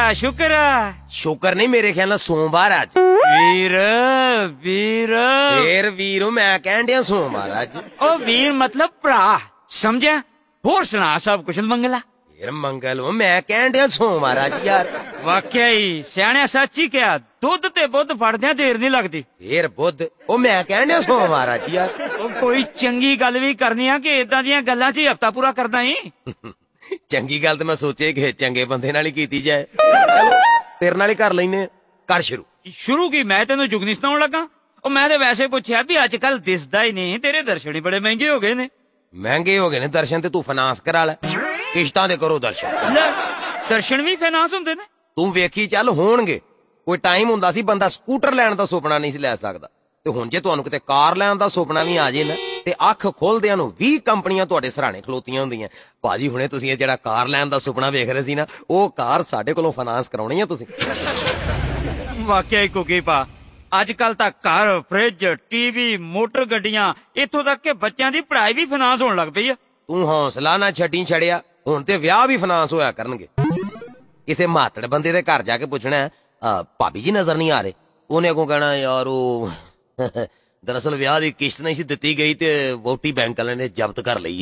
शुक्र शुक्र नहीं, मेरे ख्याल नाल सोमवार अज। वीर वीर फिर वीर मैं कहन दिया सोमवार अज। ओ वीर मतलब भरा समझा। होर सुना सब कुछ मंगला। फिर मंगल मैं कहन दिया सोमवार अज यार। वाकई सियाने सच ही क्या, दुध ते बुध फड़दे देर नहीं लगती। फिर बुध ओ मैं कहन दिया सोमवार अज यार। ओ कोई चंगी गल भी करनी है कि इदां दियां गल्लां च ही हफ्ता पूरा करदा ही। चंगी गल तो मैं सोचे कि चंगे बंदे नाल ही कीती जाए। चलो तेरे नाल ही कर लैने। कर शुरू की मैं तेनू जुगनी सुनाउण लगा। ओ मैं ते वैसे पुछया भी अजकल दिसदा ही नहीं, तेरे दर्शन ही बड़े महंगे हो गए ने। महंगे हो गए ने दर्शन ते तू फाइनांस करा लै, किश्तां दे करो दर्शन। दर्शन भी फाइनांस हुंदे ने? तू वेखी चल होणगे। कोई टाइम हुंदा सी बंदा स्कूटर लैण दा सुपना नहीं सी लै सकदा, ते हुण जे तुहानू किते कार लैण दा सुपना भी आ जे ना ते अख खोलदियां नू 20 कंपनियां तुहाडे सराणे खलोतीਆਂ ਹੁੰਦੀਆਂ। भाजी हुणे तुसीं ਇਹ ਜਿਹੜਾ ਕਾਰ ਲੈਣ ਦਾ ਸੁਪਨਾ ਵੇਖ ਰਹੇ ਸੀ ਨਾ, ਉਹ ਕਾਰ ਸਾਡੇ ਕੋਲੋਂ ਫਾਈਨਾਂਸ ਕਰਾਉਣੀ ਆ ਤੁਸੀਂ। वाकई कुकी पा अजकल तां घर फ्रिज टीवी मोटर गड्डियां इत्थों तक के बच्चों की पढ़ाई भी फाइनांस होने लग पई। तू हौसला ना छड्डी छड़िया, हुण ते विआह भी फाइनांस होया करनगे। किसे मातड़ बंदे दे घर जाके पुछना भाभी जी नजर नहीं आ रहे, उन्हें अगों कहना यार वो दरअसल विआह दी किश्त नहीं सी दित्ती गई ते वोटी बैंक वाले ने जब्त कर लई।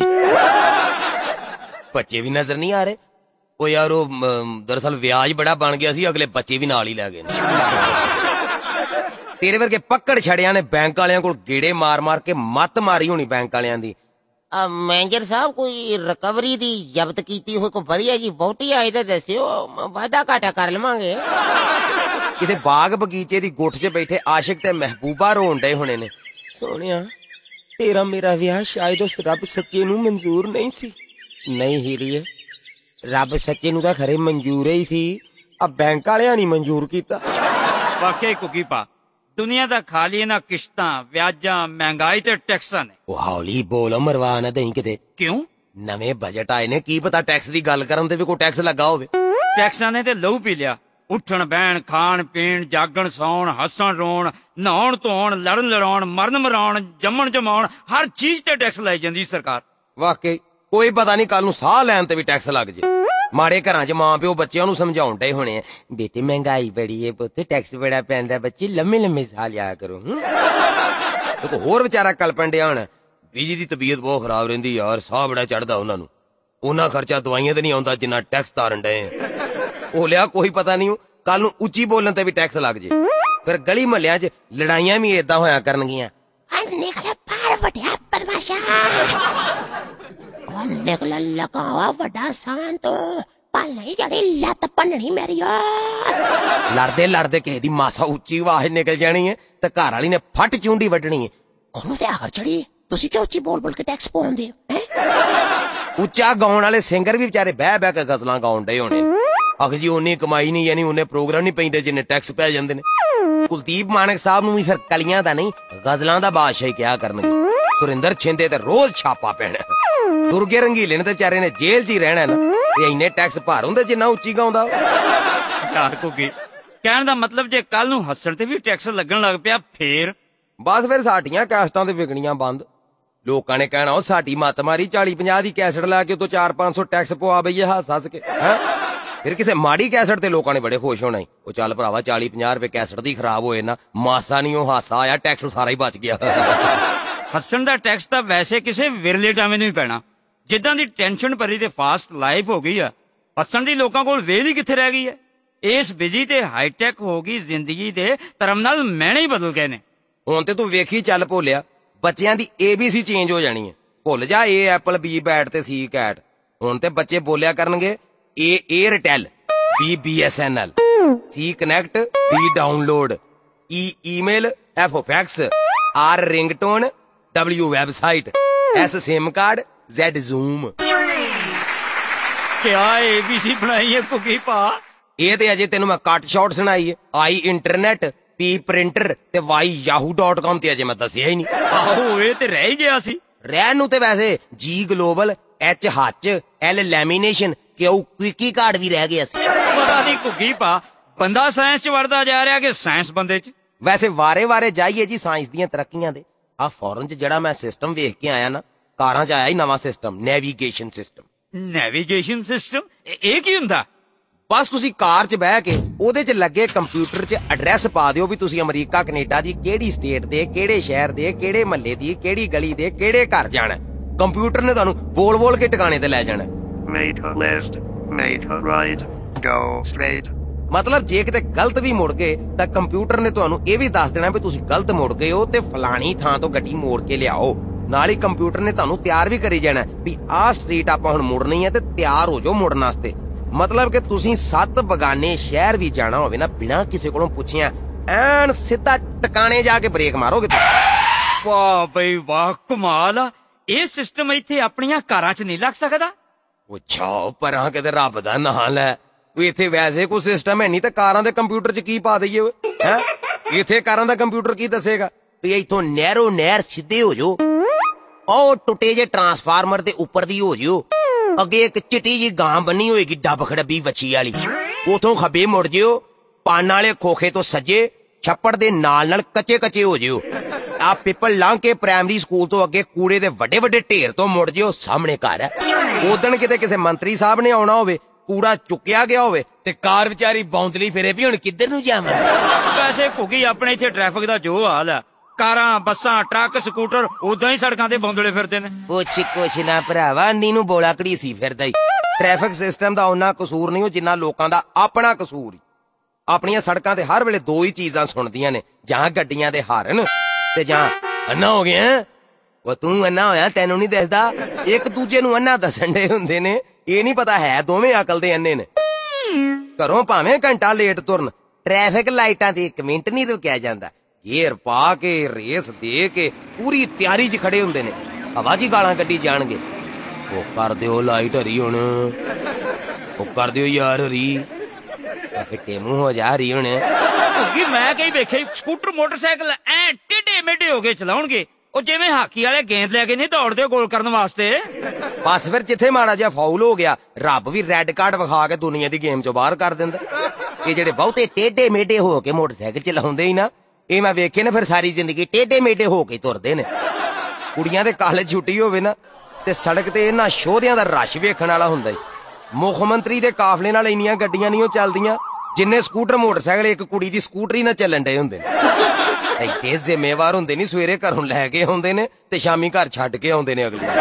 बच्चे भी नजर नहीं आ रहे, ओ यार वो दरअसल व्याज बड़ा बन गया सी, अगले बच्चे भी नाल ही लै गए। तेरे वर्गे पकड़ छड़िया ने बैंक वालियां कोल गेड़े मार मार के मत मारी होनी बैंक वालियां दी। मैनेजर साहब कोई रिकवरी दी जब्त कीती होई कोई वधिया जी वोटी आई ते दस्सियो, वादा घाटा कर लवांगे। किसे बाग बगीचे दी गुठ च बैठे आशिक ते महबूबा रोन डे होने ने। सोनिया तेरा मेरा विआह शायद उस रब सच्चे नू मंजूर नहीं सी। नहीं हीरीए, रब सच्चे नू तां खरे मंजूर ही सी, अब बैंक वालियां नहीं मंजूर कीता। वाकई कुकी पा दुनिया दा खाली ना किश्तां व्याजां महंगाई ते टैक्सां ने। ओ हौली बोल मरवा ना दई किते। क्यों? नवे बजट आए ने, की पता टैक्स दी गल करन ते भी कोई टैक्स लगा होवे। टैक्सां ने ते लहू पी लिया। उठण बहन खाण पीण जागण सौण हसन रोण नहाउण धोण लड़न लड़ाउण मरन मराउण जम्मण जमाउण हर चीज ते टैक्स लाई जांदी सरकार। वाकई कोई पता नहीं कल नू साह लैन ते भी टैक्स लग जे। माड़े घरां च मां प्यो बच्चों नू समझाउण डे होने बेटे महंगाई बड़ी है पुत्त, टैक्स बड़ा पैंदा, बच्चे लम्मे लम्मे साह लिया करो। देखो होर बेचारा कलपन डिया होना, बीजी दी तबीयत बहुत खराब रहिंदी यार, साह बड़ा चढ़दा उन्हां नू, उन्ना खर्चा दवाइयां ते नहीं आउंदा जिन्ना टैक्स तारन डे। ओ लिया कोई पता नहीं कल नू उच्ची बोलन ते भी टैक्स लग जे। फिर गली महल्लियां च लड़ाइयां भी इदां होया करनगियां। निकले पार वड्या बदमाशा, निकल लगावा वड्डा शांत पल नहीं जड़ी लत भन्ननी मेरी। लड़दे लड़दे किसी दी मासा उच्ची आवाज निकल जानी है ते घर वाली ने फट चूंडी वड्डनी है। ओनू ते आखर चढ़ी तुसी क्यों उच्ची बोल बोल के टैक्स पाउंदे हो? उच्चा गाउण वाले सिंगर भी बेचारे बह बह के गजलां गाउण डे होने। अख जी उन्नी कमाई नहीं यानी उन्हें प्रोग्राम नहीं पैंदे जिन्ने टैक्स पै जांदे ने। कुलदीप मानक साहब नू भी फिर कलियां दा नहीं गजलां दा बादशाह क्या करनगे। सुरिंदर छिंदे ते रोज छापा पैना। दुर्गे रंगीले ने ते बेचारे ने जेल च ही रहना ना, ये इन्ने टैक्स भर हुंदे जिन्ना उच्ची गाउंदा। यार कुकी कहण दा मतलब जे कल नू हस्सण ते भी टैक्स लगन लग पिया फिर बस फिर साडियां कैसटां ते विकणियां बंद। लोकां ने कहना ओ साडी मत मारी 40-50 दी कैसेट ला के तो 400-500 टैक्स पवा बईए हस हस के। फिर किसे माड़ी कैसेट ते लोकां ने बड़े खुश होना ही, ओ चल भरावा 40-50 रुपए कैसेट दी खराब होए ना, मासा नहीं ओ हासा आया, टैक्स सारा ही बच गया। हस्सण दा टैक्स तां वैसे किसे विरले टाइम नहीं पैना, जिद्दां दी टेंशन भरी ते फास्ट लाइफ हो गई है, हस्सण दी लोकां कोल वेल ही कित्थे रह गई है। इस बिजी ते हाईटैक हो गई जिंदगी दे धर्म नाल मैणे ही बदल गए ने। हुण ते तू वेखी चल भोलिया बच्चियां दी ABC चेंज हो जानी है। भुल जा A एप्पल B बैट ते C कैट। हुण ते बच्चे बोलिया करनगे A Airtel B BSNL C connect D download E email F fax R ringtone W website S SIM card Z zoom. क्या ABC बनाई है कुकी पा? ये ते अजे तेनू मैं कट शॉट सुनाई है। I इंटरनेट P प्रिंटर ते Y yahoo.com ते अजे मैं दसिया ही नहीं। आहो ये ते रह ही गया सी। रहन नू ते वैसे G global H Hutch L lamination Q quickie card भी रह गया सी। पता नहीं कुकी पा बंदा साइंस च वड़दा जा रहा कि साइंस बंदे च। वैसे वारे वारे जाइए जी साइंस दियां तरक्कियां दे। आ फॉरन च जड़ा मैं सिस्टम वेख के आया ना, कारां च आया ही नवा system, navigation system. Navigation system एक ही हुंदा? ਬਸ ਤੁਸੀਂ ਕਾਰ 'ਚ ਬਹਿ ਕੇ ਉਹਦੇ 'ਚ ਲੱਗੇ ਕੰਪਿਊਟਰ 'ਚ ਐਡਰੈਸ ਪਾ ਦਿਓ ਵੀ ਤੁਸੀਂ ਅਮਰੀਕਾ ਕੈਨੇਡਾ ਦੀ ਕਿਹੜੀ ਸਟੇਟ ਦੇ, ਕਿਹੜੇ ਸ਼ਹਿਰ ਦੇ, ਕਿਹੜੇ ਮਹੱਲੇ ਦੀ, ਕਿਹੜੀ ਗਲੀ ਦੇ, ਕਿਹੜੇ ਘਰ ਜਾਣਾ। ਕੰਪਿਊਟਰ ਨੇ ਤੁਹਾਨੂੰ ਬੋਲ ਕੇ ਟਿਕਾਣੇ ਤੇ ਲੈ ਜਾਣਾ। Make a left, make a right, go straight. ਮਤਲਬ ਜੇ ਕਿਤੇ ਗਲਤ ਵੀ ਮੁੜ ਗਏ ਤਾਂ ਕੰਪਿਊਟਰ ਨੇ ਤੁਹਾਨੂੰ ਇਹ ਵੀ ਦੱਸ ਦੇਣਾ ਵੀ ਤੁਸੀਂ ਗਲਤ ਮੁੜ ਗਏ ਹੋ ਤੇ ਫਲਾਣੀ ਥਾਂ ਤੋਂ ਗੱਡੀ ਮੋੜ ਕੇ ਲਿਆਓ। ਨਾਲ ਹੀ ਕੰਪਿਊਟਰ ਨੇ ਤੁਹਾਨੂੰ ਤਿਆਰ ਵੀ ਕਰੀ ਜਾਣਾ ਵੀ ਆਹ ਸਟਰੀਟ ਆਪਾਂ ਹੁਣ ਮੁੜਨੀ ਹੈ ਤੇ ਤਿਆਰ ਹੋ ਜਾਓ ਮੁੜਨ ਵਾਸਤੇ। ਮਤਲਬ ਕਿ ਤੁਸੀਂ 7 ਬਗਾਨੇ ਸ਼ਹਿਰ ਵੀ ਜਾਣਾ ਹੋਵੇ ਨਾ, ਬਿਨਾਂ ਕਿਸੇ ਕੋਲੋਂ ਪੁੱਛਿਆ ਐਨ ਸਿੱਧਾ ਟਿਕਾਣੇ ਜਾ ਕੇ ਬ੍ਰੇਕ ਮਾਰੋਗੇ ਤੁਸੀਂ। ਵਾਹ ਬਈ ਵਾਹ, ਕਮਾਲ ਆ। ਇਹ ਸਿਸਟਮ ਇੱਥੇ ਆਪਣੀਆਂ ਕਾਰਾਂ 'ਚ ਨਹੀਂ ਲੱਗ ਸਕਦਾ? ਉਹ ਛਾਓ ਪਰਾਂ, ਕਿਤੇ ਰੱਬ ਦਾ ਨਾਂ ਲੈ। ਇੱਥੇ ਵੈਸੇ ਕੋਈ ਸਿਸਟਮ ਹੈ ਨਹੀਂ ਤੇ ਕਾਰਾਂ ਦੇ ਕੰਪਿਊਟਰ 'ਚ ਕੀ ਪਾ ਦਈਏ ਹੈ? ਇੱਥੇ ਕਾਰਾਂ ਦਾ ਕੰਪਿਊਟਰ ਕੀ ਦੱਸੇਗਾ ਵੀ ਇੱਥੋਂ ਨਹਿਰ ਸਿੱਧੇ ਹੋ ਜਾਓ, ਉਹ ਟੁੱਟੇ ਜੇ ਟਰਾਂਸਫਾਰਮਰ ਦੇ ਉੱਪਰ ਦੀ ਹੋ ਜਿਓ, ਅੱਗੇ ਇੱਕ ਚਿੱਟੀ ਜੀ ਗਾਂ ਬੰਨੀ ਹੋਏਗੀ ਡੱਬ ਖੜੱਬੀ ਵੱਛੀ ਵਾਲੀ, ਉਥੋਂ ਖੱਬੇ ਮੁੜ ਜਿਓ, ਪਾਨ ਵਾਲੇ ਖੋਖੇ ਤੋਂ ਸੱਜੇ ਛੱਪੜ ਦੇ ਨਾਲ ਕੱਚੇ ਹੋ ਜਿਓ, ਆ ਪਿੱਪਲ ਲੰਘ ਕੇ ਪ੍ਰਾਇਮਰੀ ਸਕੂਲ ਤੋਂ ਅੱਗੇ ਕੂੜੇ ਦੇ ਵੱਡੇ ਢੇਰ ਤੋਂ ਮੁੜ ਜਿਓ, ਸਾਹਮਣੇ ਘਰ ਹੈ। ਉਦਣ ਕਿਤੇ ਕਿਸੇ ਮੰਤਰੀ ਸਾਹਿਬ ਨੇ ਆਉਣਾ ਹੋਵੇ, ਕੂੜਾ ਚੁੱਕਿਆ ਗਿਆ ਹੋਵੇ ਤੇ ਕਾਰ ਵਿਚਾਰੀ ਬੌਂਦਲੀ ਫਿਰੇ ਵੀ ਹੁਣ ਕਿੱਧਰ ਨੂੰ ਜਾਵਾਂ। ਵੈਸੇ ਘੁੱਗੀ ਆਪਣੇ ਇੱਥੇ ਟ੍ਰੈਫਿਕ ਦਾ ਜੋ ਹਾਲ ਆ, ਕਾਰਾਂ, ਬੱਸਾਂ, ਟਰੱਕ, ਸਕੂਟਰ ਉਦਾਂ ਹੀ ਸੜਕਾਂ ਤੇ ਬੌਂਦਲੇ ਫਿਰਦੇ ਨੇ। ਕੁਛ ਨਾ ਭਰਾਵਾ, ਨੀ ਨੂੰ ਬੋਲਾ ਘੜੀਸੀ ਫਿਰਦਾ ਈ। ਟ੍ਰੈਫਿਕ ਸਿਸਟਮ ਦਾ ਉਹਨਾਂ ਕਸੂਰ ਨਹੀਂ, ਜਿੰਨਾ ਲੋਕਾਂ ਦਾ ਆਪਣਾ ਕਸੂਰ। ਆਪਣੀਆਂ ਸੜਕਾਂ ਤੇ ਹਰ ਵੇਲੇ ਦੋ ਹੀ ਚੀਜ਼ਾਂ ਸੁਣਦੀਆਂ ਨੇ, ਜਾਂ ਗੱਡੀਆਂ ਦੇ ਹਾਰਨ ਤੇ ਜਾਂ ਅੰਨਾ ਹੋ ਗਿਆ। ਉਹ ਤੂੰ ਅੰਨਾ ਹੋਇਆ, ਤੈਨੂੰ ਨਹੀਂ ਦਿਸਦਾ? ਇੱਕ ਦੂਜੇ ਨੂੰ ਅੰਨਾ ਦੱਸਣ ਦੇ ਹੁੰਦੇ ਨੇ, ਇਹ ਨਹੀਂ ਪਤਾ ਹੈ ਦੋਵੇਂ ਅਕਲ ਦੇ ਅੰਨੇ ਨੇ। ਘਰੋਂ ਭਾਵੇਂ ਘੰਟਾ ਲੇਟ ਤੁਰਨ, ਟ੍ਰੈਫਿਕ ਲਾਈਟਾਂ ਤੇ 1 ਮਿੰਟ ਨਹੀਂ ਰੁਕਿਆ ਜਾਂਦਾ। ਗੇਅਰ ਪਾ ਕੇ ਰੇਸ ਦੇ ਕੇ ਪੂਰੀ ਤਿਆਰੀ 'ਚ ਖੜੇ ਹੁੰਦੇ ਨੇ, ਹਵਾ 'ਚ ਗਾਲਾਂ ਕੱਢੀ ਜਾਣਗੇ। ਉਹ ਕਰ ਦਿਓ ਲਾਈਟ ਹਰੀ, ਹੁਣ ਉਹ ਕਰ ਦਿਓ ਯਾਰ ਹਰੀ, ਫਿੱਟੇ ਮੂੰਹ ਹੋ ਜਾ ਰਹੀ ਹੁਣ। ਮੈਂ ਕਈ ਵੇਖੇ ਸਕੂਟਰ ਮੋਟਰਸਾਈਕਲ ਐ ਟੇਢੇ ਮੇਢੇ ਹੋ ਕੇ ਚਲਾਉਣਗੇ, ਉਹ ਜਿਵੇਂ ਹਾਕੀ ਵਾਲੇ ਗੇਂਦ ਲੈ ਕੇ ਨਹੀਂ ਦੌੜਦੇ ਗੋਲ ਕਰਨ ਵਾਸਤੇ। ਬਸ ਫਿਰ ਜਿੱਥੇ ਮਾੜਾ ਜਿਹਾ ਫਾਉਲ ਹੋ ਗਿਆ, ਰੱਬ ਵੀ ਰੈੱਡ ਕਾਰਡ ਵਿਖਾ ਕੇ ਦੁਨੀਆ ਦੀ ਗੇਮ 'ਚੋਂ ਬਾਹਰ ਕਰ ਦਿੰਦਾ। ਇਹ ਜਿਹੜੇ ਬਹੁਤੇ ਟੇਢੇ ਮੇਢੇ ਹੋ ਕੇ ਮੋਟਰਸਾਈਕਲ ਚਲਾਉਂਦੇ ਹੀ ਨਾ, ਇਹ ਮੈਂ ਵੇਖੇ ਨਾ, ਫਿਰ ਸਾਰੀ ਜ਼ਿੰਦਗੀ ਟੇਢੇ ਮੇਢੇ ਹੋ ਕੇ ਤੁਰਦੇ ਨੇ। ਕੁੜੀਆਂ ਦੇ ਕਾਲਜ ਛੁੱਟੀ ਹੋਵੇ ਨਾ ਤੇ ਸੜਕ ਤੇ ਇਹਨਾਂ ਸ਼ੋਧਿਆਂ ਦਾ ਰਸ਼ ਵੇਖਣ ਵਾਲਾ ਹੁੰਦਾ ਈ। ਮੁੱਖ ਮੰਤਰੀ ਦੇ ਕਾਫਲੇ ਨਾਲ ਇੰਨੀਆਂ ਗੱਡੀਆਂ ਨਹੀਂ ਉਹ ਚੱਲਦੀਆਂ ਜਿੰਨੇ ਸਕੂਟਰ ਮੋਟਰਸਾਈਕਲ ਇੱਕ ਕੁੜੀ ਦੀ ਸਕੂਟਰੀ ਨਾਲ ਚੱਲਣ ਡਏ ਹੁੰਦੇ ਨੇ। ਐਡੇ ਜ਼ਿੰਮੇਵਾਰ ਹੁੰਦੇ ਨਹੀਂ, ਸਵੇਰੇ ਘਰੋਂ ਲੈ ਕੇ ਆਉਂਦੇ ਨੇ ਤੇ ਸ਼ਾਮੀ ਘਰ ਛੱਡ ਕੇ ਆਉਂਦੇ ਨੇ ਅਗਲੇ।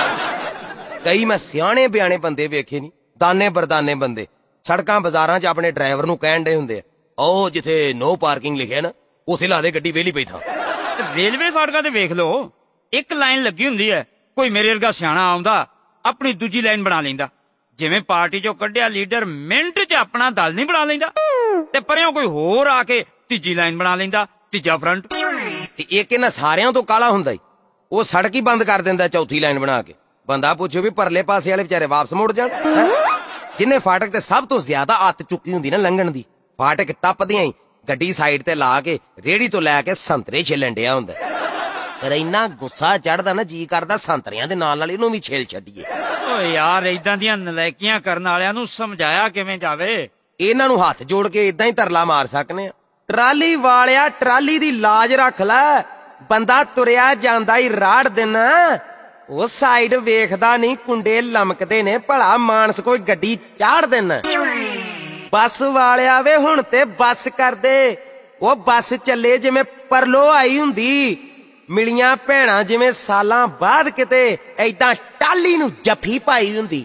ਕਈ ਮੈਂ ਸਿਆਣੇ ਬਿਆਣੇ ਬੰਦੇ ਵੇਖੇ ਨਹੀਂ, ਦਾਨੇ ਬਰਦਾਨੇ ਬੰਦੇ, ਸੜਕਾਂ ਬਾਜ਼ਾਰਾਂ 'ਚ ਆਪਣੇ ਡਰਾਈਵਰ ਨੂੰ ਕਹਿਣ ਡਏ ਹੁੰਦੇ ਆ, ਉਹ ਜਿੱਥੇ ਨੋ ਪਾਰਕਿੰਗ ਲਿਖਿਆ ਨਾ ਉੱਥੇ ਲਾ ਦੇ ਗੱਡੀ, ਵਿਹਲੀ ਪਈ ਥਾਂ। ਰੇਲਵੇ ਫਾਟਕਾਂ ਤੇ ਵੇਖ ਲਓ, ਇੱਕ ਲਾਈਨ ਲੱਗੀ ਹੁੰਦੀ ਹੈ, ਕੋਈ ਮੇਰੇ ਵਰਗਾ ਸਿਆਣਾ ਆਉਂਦਾ ਆਪਣੀ ਦੂਜੀ ਲਾਈਨ ਬਣਾ ਲੈਂਦਾ। ਜਿਵੇਂ ਪਾਰਟੀ ਚੋਂ ਕੱਢਿਆ ਲੀਡਰ ਮਿੰਟ 'ਚ ਆਪਣਾ ਦਲ ਨਹੀਂ ਬਣਾ ਲੈਂਦਾ, ਤੇ ਪਰਿਓਂ ਕੋਈ ਹੋਰ ਆ ਕੇ ਤੀਜੀ ਲਾਈਨ ਬਣਾ ਲੈਂਦਾ, ਤੀਜਾ ਫਰੰਟ। ਤੇ ਇੱਕ ਇਹਨਾਂ ਸਾਰਿਆਂ ਤੋਂ ਕਾਲਾ ਹੁੰਦਾ ਈ, ਉਹ ਸੜਕ ਹੀ ਬੰਦ ਕਰ ਦਿੰਦਾ ਚੌਥੀ ਲਾਈਨ ਬਣਾ ਕੇ। ਬੰਦਾ ਪੁੱਛੋ ਵੀ ਪਰਲੇ ਪਾਸੇ ਵਾਲੇ ਵਿਚਾਰੇ ਵਾਪਸ ਮੁੜ ਜਾਣ। ਜਿੰਨੇ ਫਾਟਕ ਤੇ ਸਭ ਤੋਂ ਜ਼ਿਆਦਾ ਅੱਤ ਚੁੱਕੀ ਹੁੰਦੀ ਨਾ ਲੰਘਣ ਦੀ, ਫਾਟਕ ਟੱਪਦਿਆਂ ਹੀ ਗੱਡੀ ਸਾਈਡ ਤੇ ਲਾ ਕੇ ਰੇੜੀ ਤੋਂ ਲੈ ਕੇ ਸੰਤਰੇ ਛਿੱਲਣ ਡਿਆ ਹੁੰਦਾ। ਪਰ ਇੰਨਾ ਗੁੱਸਾ ਚੜਦਾ ਨਾ, ਜੀ ਕਰਦਾ ਸੰਤਰਿਆਂ ਦੇ ਨਾਲ ਇਹਨੂੰ ਵੀ ਛੇਲ ਛੱਡੀਏ। ਓ ਯਾਰ, ਏਦਾਂ ਦੀਆਂ ਨਲਾਇਕੀਆਂ ਕਰਨ ਵਾਲਿਆਂ ਨੂੰ ਸਮਝਾਇਆ ਕਿਵੇਂ ਜਾਵੇ? ਇਹਨਾਂ ਨੂੰ ਹੱਥ ਜੋੜ ਕੇ ਇਦਾਂ ਹੀ ਤਰਲਾ ਮਾਰ ਸਕਨੇ ਆ, ਟਰਾਲੀ ਵਾਲਿਆ ਟਰਾਲੀ ਦੀ ਲਾਜ ਰੱਖ ਲੈ। ਬੰਦਾ ਤੁਰਿਆ ਜਾਂਦਾ ਹੀ ਰਾੜ ਦੇਣਾ, ਉਹ ਸਾਈਡ ਵੇਖਦਾ ਨਹੀਂ, ਕੁੰਡੇ ਲਮਕਦੇ ਨੇ, ਭਲਾ ਮਾਨਸ ਕੋਈ ਗੱਡੀ ਚਾੜ ਦੇਣਾ। ਬੱਸ ਵਾਲਿਆ ਵੇ ਹੁਣ ਤੇ ਬੱਸ ਕਰਦੇ, ਉਹ ਬੱਸ ਚੱਲੇ ਜਿਵੇਂ ਪਰਲੋ ਆਈ ਹੁੰਦੀ, ਮਿਲੀਆਂ ਭੈਣਾਂ ਜਿਵੇਂ ਸਾਲਾਂ ਬਾਅਦ ਕਿਤੇ ਐਦਾਂ ਟਾਲੀ ਨੂੰ ਜੱਫੀ ਪਾਈ ਹੁੰਦੀ।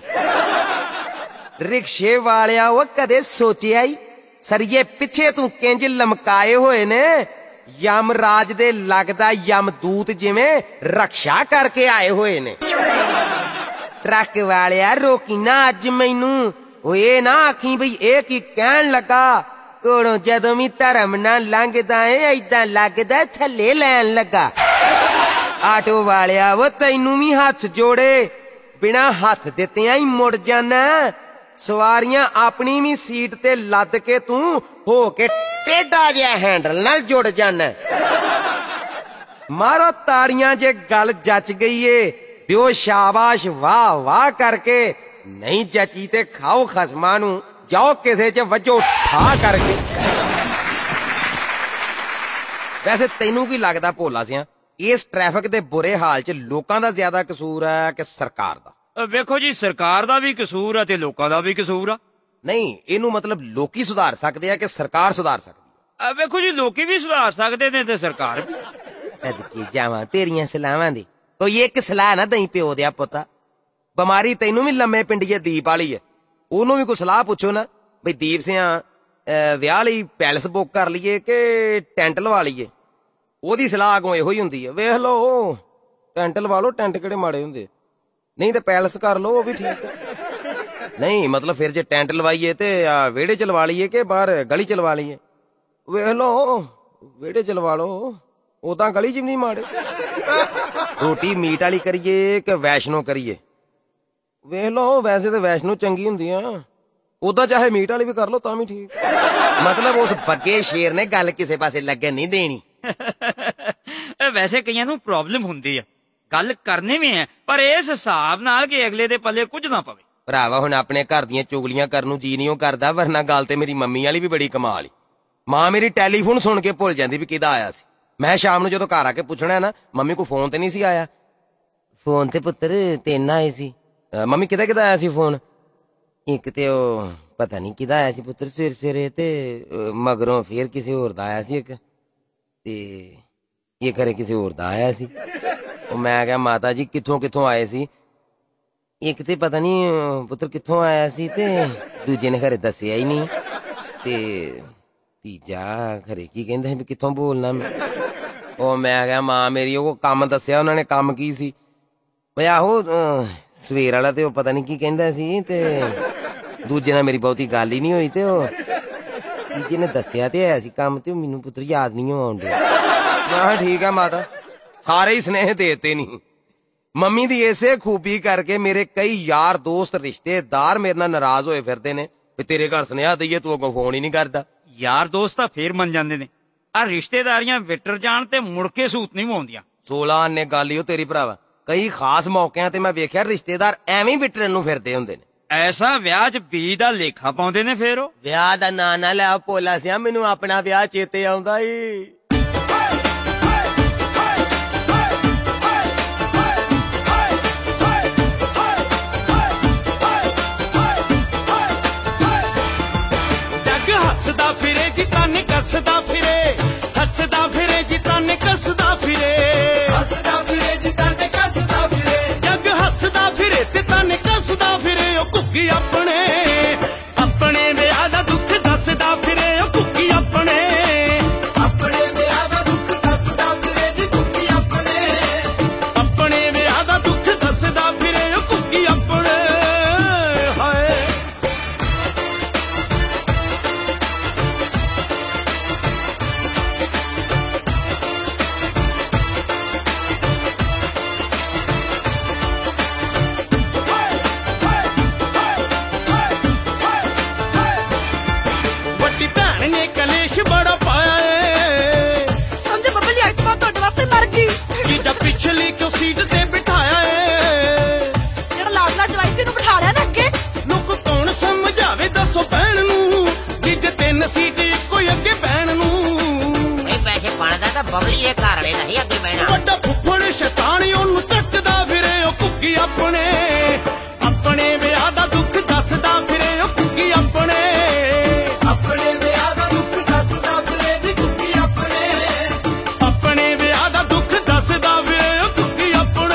ਰਿਕਸ਼ੇ ਵਾਲਿਆ ਉਹ ਕਦੇ ਸੋਚਿਆ ਹੀ ਸਰੀਏ ਪਿੱਛੇ ਤੂੰ ਕਿੰਜ ਲਮਕਾਏ ਹੋਏ ਨੇ, ਯਮਰਾਜ ਦੇ ਲੱਗਦਾ ਯਮਦੂਤ ਜਿਵੇਂ ਰਕਸ਼ਾ ਕਰਕੇ ਆਏ ਹੋਏ ਨੇ। ਟਰੱਕ ਵਾਲਿਆ ਰੋਕੀ ਨਾ ਅੱਜ ਮੈਨੂੰ, ਓਏ ਨਾ ਆਖੀ ਬਈ ਇਹ ਕੀ ਕਹਿਣ ਲੱਗਾ, ਕੋਲੋਂ ਜਦੋਂ ਵੀ ਧਰਮ ਨਾਲ ਲੰਘਦਾ ਏ ਐਦਾਂ ਲੱਗਦਾ ਥੱਲੇ ਲੈਣ ਲੱਗਾ। ਆਟੋ ਵਾਲਿਆ ਉਹ ਤੈਨੂੰ ਵੀ ਹੱਥ ਜੋੜੇ, ਬਿਨਾ ਹੱਥ ਦਿੱਤਿਆਂ ਹੀ ਮੁੜ ਜਾਣਾ। ਸਵਾਰੀਆਂ ਆਪਣੀ ਵੀ ਸੀਟ ਤੇ ਲੱਦ ਕੇ ਤੂੰ ਹੋ ਕੇ ਟੇਢਾ ਜਿਹਾ ਹੈਂਡਲ ਨਾਲ ਜੁੜ ਜਾਣਾ। ਮਾਰੋ ਤਾੜੀਆਂ ਜੇ ਗੱਲ ਜੱਚ ਗਈ ਏ, ਦਿਓ ਸ਼ਾਬਾਸ਼ ਵਾਹ ਵਾਹ ਕਰਕੇ, ਨਹੀਂ ਜੱਚੀ ਤੇ ਖਾਓ ਖਸਮਾਂ ਨੂੰ, ਜਾਓ ਕਿਸੇ 'ਚ ਵੱਜੋ ਠਾ ਕਰਕੇ। ਵੈਸੇ ਤੈਨੂੰ ਕੀ ਲੱਗਦਾ ਭੋਲਾ ਸਿਆ, ਇਸ ਟ੍ਰੈਫਿਕ ਦੇ ਬੁਰੇ ਹਾਲ 'ਚ ਲੋਕਾਂ ਦਾ ਜ਼ਿਆਦਾ ਕਸੂਰ ਹੈ ਕਿ ਸਰਕਾਰ ਦਾ? ਵੇਖੋ ਜੀ, ਸਰਕਾਰ ਦਾ ਵੀ ਕਸੂਰ ਆ ਤੇ ਲੋਕਾਂ ਦਾ ਵੀ ਕਸੂਰ ਆ। ਨਹੀਂ, ਇਹਨੂੰ ਮਤਲਬ ਲੋਕੀ ਸੁਧਾਰ ਸਕਦੇ ਆ ਕਿ ਸਰਕਾਰ ਸੁਧਾਰ ਸਕਦੀ ਆ ਵੇਖੋ ਜੀ, ਲੋਕੀ ਵੀ ਸੁਧਾਰ ਸਕਦੇ ਨੇ ਤੇ ਸਰਕਾਰ ਵੀ। ਐਦਕੀ ਜਾਵਾਂ ਤੇਰੀਆਂ ਸਲਾਹਾਂ ਦੀ, ਕੋਈ ਇੱਕ ਸਲਾਹ ਨਾ ਦਈ ਪਿਓ ਦਿਆ ਪੁੱਤਾ। ਬਿਮਾਰੀ ਤੈਨੂੰ ਵੀ ਲੰਮੇ ਪਿੰਡੀਏ ਦੀਪ ਵਾਲੀ ਹੈ, ਉਹਨੂੰ ਵੀ ਕੋਈ ਸਲਾਹ ਪੁੱਛੋ ਨਾ ਬਈ ਦੀਪ ਸਿਆਂ ਵਿਆਹ ਲਈ ਪੈਲਸ ਬੁੱਕ ਕਰ ਲਈਏ ਕਿ ਟੈਂਟ ਲਵਾ ਲਈਏ। ਉਹਦੀ ਸਲਾਹ ਅੱਗੋਂ ਇਹੋ ਹੀ ਹੁੰਦੀ ਹੈ, ਵੇਖ ਲਓ ਟੈਂਟ ਲਵਾ ਲਓ, ਟੈਂਟ ਕਿਹੜੇ ਮਾੜੇ ਹੁੰਦੇ, ਨਹੀਂ ਤੇ ਪੈਲਸ ਕਰ ਲਓ, ਉਹ ਵੀ ਠੀਕ ਹੈ। ਨਹੀਂ ਮਤਲਬ ਫਿਰ ਜੇ ਟੈਂਟ ਲਵਾਈਏ ਤੇ ਵਿਹੜੇ ਚ ਲਵਾ ਲਈਏ ਕਿ ਬਾਹਰ ਗਲੀ ਚ ਲਵਾ ਲਈਏ। ਵੇਖ ਲਓ ਵਿਹੜੇ ਚ ਲਵਾ ਲਓ, ਉਦਾਂ ਗਲੀ ਚ ਵੀ ਨਹੀਂ ਮਾੜੇ। ਰੋਟੀ ਮੀਟ ਵਾਲੀ ਕਰੀਏ ਕਿ ਵੈਸ਼ਨੋ ਕਰੀਏ, ਵੇਖ ਲਓ ਵੈਸੇ ਤਾਂ ਵੈਸ਼ਨੋ ਚੰਗੀ ਹੁੰਦੀ ਆ, ਉਦਾਂ ਚਾਹੇ ਮੀਟ ਵਾਲੀ ਵੀ ਕਰ ਲਓ ਤਾਂ ਵੀ ਠੀਕ। ਮਤਲਬ ਉਸ ਬੱਗੇ ਸ਼ੇਰ ਨੇ ਗੱਲ ਕਿਸੇ ਪਾਸੇ ਲੱਗਣ ਨਹੀਂ ਦੇਣੀ। ਵੈਸੇ ਕਈਆਂ ਨੂੰ ਪ੍ਰੋਬਲਮ ਹੁੰਦੀ ਆ, ਗੱਲ ਕਰਨੀ ਵੀ ਹੈ ਪਰ ਇਸ ਹਿਸਾਬ ਨਾਲ ਕਿ ਅਗਲੇ ਦੇ ਪੱਲੇ ਕੁਝ ਨਾ ਪਵੇ। ਭਰਾਵਾ ਹੁਣ ਆਪਣੇ ਘਰ ਦੀਆਂ ਚੁਗਲੀਆਂ ਕਰਨ ਨੂੰ ਜੀ ਨਹੀਂ ਉਹ ਕਰਦਾ, ਵਰਨਾ ਗੱਲ ਤੇ ਮੇਰੀ ਮੰਮੀ ਵਾਲੀ ਵੀ ਬੜੀ ਕਮਾਲ ਈ। ਮਾਂ ਮੇਰੀ ਟੈਲੀਫੋਨ ਸੁਣ ਕੇ ਭੁੱਲ ਜਾਂਦੀ ਵੀ ਕਿਹਦਾ ਆਇਆ ਸੀ। ਮੈਂ ਸ਼ਾਮ ਨੂੰ ਜਦੋਂ ਘਰ ਆ ਕੇ ਪੁੱਛਣਾ ਨਾ, ਮੰਮੀ ਕੋ ਫੋਨ ਤੇ ਨਹੀਂ ਸੀ ਆਇਆ। ਫੋਨ ਤੇ ਪੁੱਤਰ ਤਿੰਨ ਆਏ ਸੀ। ਮੰਮੀ ਕਿਹਦਾ ਆਇਆ ਸੀ ਫੋਨ? ਇੱਕ ਤੇ ਉਹ ਪਤਾ ਨਹੀਂ ਕਿਹਦਾ ਆਇਆ ਸੀ ਪੁੱਤਰ ਸਵੇਰੇ ਤੇ ਮਗਰੋਂ ਫੇਰ ਕਿਸੇ ਹੋਰ ਦਾ ਆਇਆ ਸੀ ਇੱਕ, ਤੇ ਇਹ ਘਰੇ ਕਿਸੇ ਹੋਰ ਦਾ ਆਇਆ ਸੀ। ਉਹ ਮੈਂ ਕਿਹਾ ਮਾਤਾ ਜੀ ਕਿੱਥੋਂ ਆਏ ਸੀ? ਇੱਕ ਤੇ ਪਤਾ ਨਹੀਂ ਪੁੱਤਰ ਕਿੱਥੋਂ ਆਇਆ ਸੀ ਤੇ ਦੂਜੇ ਨੇ ਘਰੇ ਦੱਸਿਆ ਹੀ ਨਹੀਂ, ਤੇ ਤੀਜਾ ਘਰੇ ਕੀ ਕਹਿੰਦਾ ਸੀ ਵੀ ਕਿੱਥੋਂ ਬੋਲਣਾ ਮੈਂ। ਉਹ ਮੈਂ ਕਿਹਾ ਮਾਂ ਮੇਰੀ ਉਹ ਕੰਮ ਦੱਸਿਆ ਉਹਨਾਂ ਨੇ, ਕੰਮ ਕੀ ਸੀ? ਬਈ ਆਹੋ ਸਵੇਰ ਵਾਲਾ ਤੇ ਉਹ ਪਤਾ ਨਹੀਂ ਕੀ ਕਹਿੰਦਾ ਸੀ, ਤੇ ਦੂਜੇ ਨਾਲ ਮੇਰੀ ਬਹੁਤੀ ਗੱਲ ਹੀ ਨਹੀਂ ਹੋਈ, ਤੇ ਉਹ ਤੀਜੇ ਨੇ ਦੱਸਿਆ ਤੇ ਆਇਆ ਸੀ ਕੰਮ, ਤੇ ਮੈਨੂੰ ਪੁੱਤਰ ਯਾਦ ਨਹੀਂ ਆਉਣ ਡਿਆ। ਮੈਂ ਕਿਹਾ ਠੀਕ ਆ ਮਾਤਾ, ਸਾਰੇ ਹੀ ਸਨੇਹ ਦੇਤੇ ਨਹੀਂ। ਮੰਮੀ ਦੀ ਇਸੇ ਖੂਬੀ ਕਰਕੇ ਮੇਰੇ ਕਈ ਯਾਰ ਦੋਸਤ ਰਿਸ਼ਤੇਦਾਰ ਮੇਰੇ ਨਾਲ ਨਾਰਾਜ਼ ਹੋਏ ਫਿਰਦੇ ਨੇ ਵੀ ਤੇਰੇ ਘਰ ਸੁਨੇਹਾ ਦਈਏ ਤੂੰ ਅੱਗੋਂ ਫੋਨ ਹੀ ਨਹੀਂ ਕਰਦਾ। ਯਾਰ ਦੋਸਤ ਤਾਂ ਫੇਰ ਮੰਨ ਜਾਂਦੇ ਨੇ, ਆ ਰਿਸ਼ਤੇਦਾਰੀਆਂ ਵਿਟਰ ਜਾਣ ਤੇ ਮੁੜ ਕੇ ਸੂਤ ਨਹੀਂ ਆਉਂਦੀਆਂ। 16 ਆਨੇ ਗੱਲ ਹੀ ਉਹ ਤੇਰੀ ਭਰਾਵਾ। ਕਈ ਖਾਸ ਮੌਕਿਆਂ ਤੇ ਮੈਂ ਵੇਖਿਆ ਰਿਸ਼ਤੇਦਾਰ ਐਵੇਂ ਵਿਟਰਨ ਨੂੰ ਫਿਰਦੇ ਹੁੰਦੇ ਨੇ। ਐਸਾ ਵਿਆਹ 'ਚ ਬੀ ਦਾ ਲੇਖਾ ਪਾਉਂਦੇ ਨੇ। ਫੇਰ ਉਹ ਵਿਆਹ ਦਾ ਨਾਂ ਨਾ ਲੈ ਭੋਲਾ ਸਿਆ, ਮੈਨੂੰ ਆਪਣਾ ਵਿਆਹ ਚੇਤੇ ਆਉਂਦਾ ਈ। ਹੱਸਦਾ ਫਿਰੇ ਜੀ ਤਨ ਕੱਸਦਾ ਫਿਰੇ, ਹੱਸਦਾ ਫਿਰੇ ਜੀ ਤਨ ਕੱਸਦਾ ਫਿਰੇ, ਹੱਸਦਾ ਫਿਰੇ ਜੀ ਤਨ ਕੱਸਦਾ ਫਿਰੇ, ਜੱਗ ਹੱਸਦਾ ਫਿਰੇ ਤੇ ਤਨ ਕੱਸਦਾ ਫਿਰੇ। ਉਹ ਘੁੱਗੀ ਆਪਣੇ ਵਿਆਹ ਦਾ ਦੁੱਖ ਦੱਸਦਾ ਫਿਰੇ, ਉਹ ਘੁੱਗੀ ਆਪਣੇ ਵਿਆਹ ਦਾ ਦੁੱਖ ਦੱਸਦਾ ਫਿਰੇ ਜੀ, ਘੁੱਗੀ ਆਪਣੇ ਵਿਆਹ ਦਾ ਦੁੱਖ ਦੱਸਦਾ ਫਿਰੇ, ਉਹ ਘੁੱਗੀ ਆਪਣੇ। ਹਾਏ ਬੜਾ ਪਾਇਆ ਏ, ਸਮਝ ਬੱਬਲ ਜੀ ਅੱਜ ਤੋਂ ਬਾਅਦ ਤੁਹਾਡੇ ਵਾਸਤੇ ਮਰ ਗਈ। ਜੀਜਾ ਪਿਛਲੀ ਕਿਉਂ ਸੀਟ ਤੇ ਬਿਠਾਇਆ ਏ, ਜਿਹੜਾ ਲਾਡਲਾ ਜਵਾਈ ਸੀ ਨੂੰ ਬਿਠਾ ਲਿਆ ਨਾ ਅੱਗੇ। ਲੋਕ ਕੌਣ ਸਮਝਾਵੇ ਦੱਸੋ ਭੈਣ ਨੂੰ, ਜੀਜੇ 3 ਸੀਟ ਇੱਕੋ ਹੀ ਅੱਗੇ ਬਹਿਣ ਨੂੰ। ਬਈ ਪੈਸੇ ਬਣਦਾ ਤਾਂ ਬਬਲੀ ਦੇ ਘਰ ਵਾਲੇ ਦਾ ਹੀ ਅੱਗੇ ਬਹਿਣਾ। ਵੱਡਾ ਫੁੱਫੜ ਸ਼ੈਤਾਨ ਉਹਨੂੰ ਚੱਕਦਾ ਫਿਰੇ, ਉਹ ਘੁੱਗੀ ਆਪਣੇ ਵਿਆਹ ਦਾ ਦੁੱਖ ਦੱਸਦਾ ਫਿਰੇ, ਉਹ ਘੁੱਗੀ ਆਪਣੇ ਵਿਆਹ ਦਾ ਦੁੱਖ ਦੱਸਦਾ ਫਿਰੇ ਜੀ, ਘੁੱਗੀ ਆਪਣੇ ਵਿਆਹ ਦਾ ਦੁੱਖ ਦੱਸਦਾ ਫਿਰੇ, ਉਹ ਘੁੱਗੀ ਆਪਣੇ।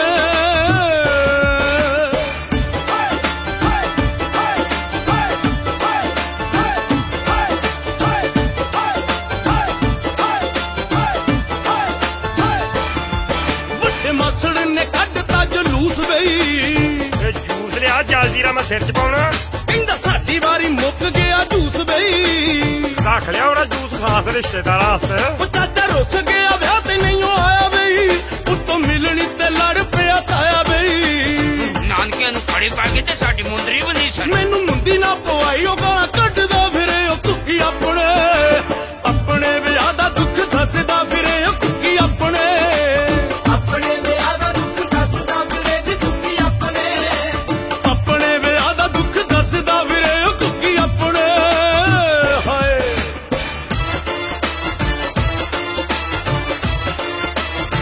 ਵੱਡੇ ਮਾਸੜ ਨੇ ਕੱਢਤਾ ਜਲੂਸ ਬਈ, ਜੂਸ ਲਿਆ ਜਲਜੀਰਾ ਮੈਂ ਸਿਰ ਚ ਪਾਉਣਾ। ਕਹਿੰਦਾ ਸਾਡੀ ਵਾਰੀ ਮੁੱਕ ਗਿਆ ਜੂਸ ਬਈ, ਰੱਖ ਲਿਆ ਉਹਦਾ ਜੂਸ ਖਾਸ ਰਿਸ਼ਤੇਦਾਰਾਂ ਵਾਸਤੇ। ਉਹ ਚਾਚਾ ਰੁੱਸ ਗਿਆ ਵਿਆਹ ਤੇ ਨਹੀਂ ਆਇਆ ਬਈ, ਉੱਤੋਂ ਮਿਲਣੀ ਤੇ ਲੜ ਪਿਆ ਤਾਇਆ ਬਈ। ਨਾਨਕਿਆਂ ਨੂੰ ਖੜੀ ਪਾ ਕੇ ਤੇ ਸਾਡੀ ਮੁੰਦਰੀ ਵੀ ਨਹੀਂ ਸਨ। ਮੈਨੂੰ ਮੁੰਦੀ ਨਾ ਪਵਾਈ, ਉਹ ਗਾਲਾਂ ਕੱਢਦਾ ਫਿਰੇ, ਉਹ ਘੁੱਗੀ ਆਪਣੇ ਵਿਆਹ ਦਾ ਦੁੱਖ ਦੱਸਦਾ ਫਿਰੇ, ਉਹ ਘੁੱਗੀ ਆਪਣੇ ਵਿਆਹ ਦਾ ਦੁੱਖ ਦੱਸਦਾ ਫਿਰੇ ਜੀ, ਘੁੱਗੀ ਆਪਣੇ ਵਿਆਹ ਦਾ ਦੁੱਖ ਦੱਸਦਾ ਫਿਰੇ, ਉਹ ਘੁੱਗੀ ਆਪਣੇ। ਹਾਏ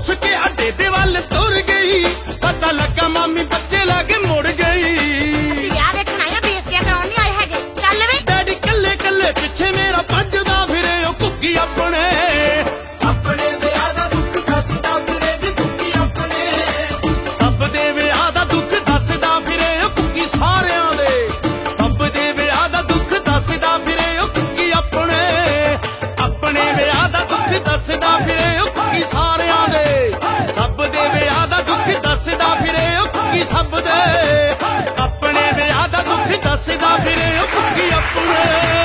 ਰੁੱਸ ਕੇ ਅੱਡੇ ਦੇ ਵੱਲ ਤੁਰ ਗਈ, ਪਤਾ ਲੱਗਾ ਮਾਮੀ ਬੱਚੇ ਲਾ ਕੇ ਮੁੜ ਗਈ। ਅਸੀਂ ਵਿਆਹ ਵੇਖਣ ਆਏ ਆ, ਬੇਇੱਜ਼ਤੀਆਂ ਕਰਾਉਣ ਨਹੀਂ ਆਏ ਹੈਗੇ। ਚੱਲ ਵੇ। ਡੈਡੀ ਕੱਲੇ ਕੱਲੇ ਪਿੱਛੇ ਮੇਰਾ ਭੱਜਦਾ ਫਿਰੇ ਉਹ ਘੁੱਗੀ ਆਪਣੇ ਵਿਆਹ ਦਾ ਦੁੱਖ ਦੱਸਦਾ ਫਿਰੇ ਜੀ ਘੁੱਗੀ ਆਪਣੇ। ਸਭ ਦੇ ਵਿਆਹ ਦਾ ਦੁੱਖ ਦੱਸਦਾ ਫਿਰੇ ਉਹ ਘੁੱਗੀ ਸਾਰਿਆਂ ਦੇ, ਸਭ ਦੇ ਵਿਆਹ ਦਾ ਦੁੱਖ ਦੱਸਦਾ ਫਿਰੇ ਉਹ ਘੁੱਗੀ ਆਪਣੇ। ਆਪਣੇ ਵਿਆਹ ਦਾ ਦੁੱਖ ਦੱਸਦਾ ਫਿਰੇ ਉਹ ਘੁੱਗੀ ਸਾਰਿਆਂ ਦੇ, ਸਭ ਦੇ ਵਿਆਹ ਦਾ ਦੁੱਖ ਦੱਸਦਾ ਫਿਰੇ ਉਹ ਘੁੱਗੀ ਸਭ ਦੇ। ਆਪਣੇ ਵਿਆਹ ਦਾ ਦੁੱਖ ਦੱਸਦਾ ਫਿਰੇ ਉਹ ਘੁੱਗੀ ਆਪਣੇ।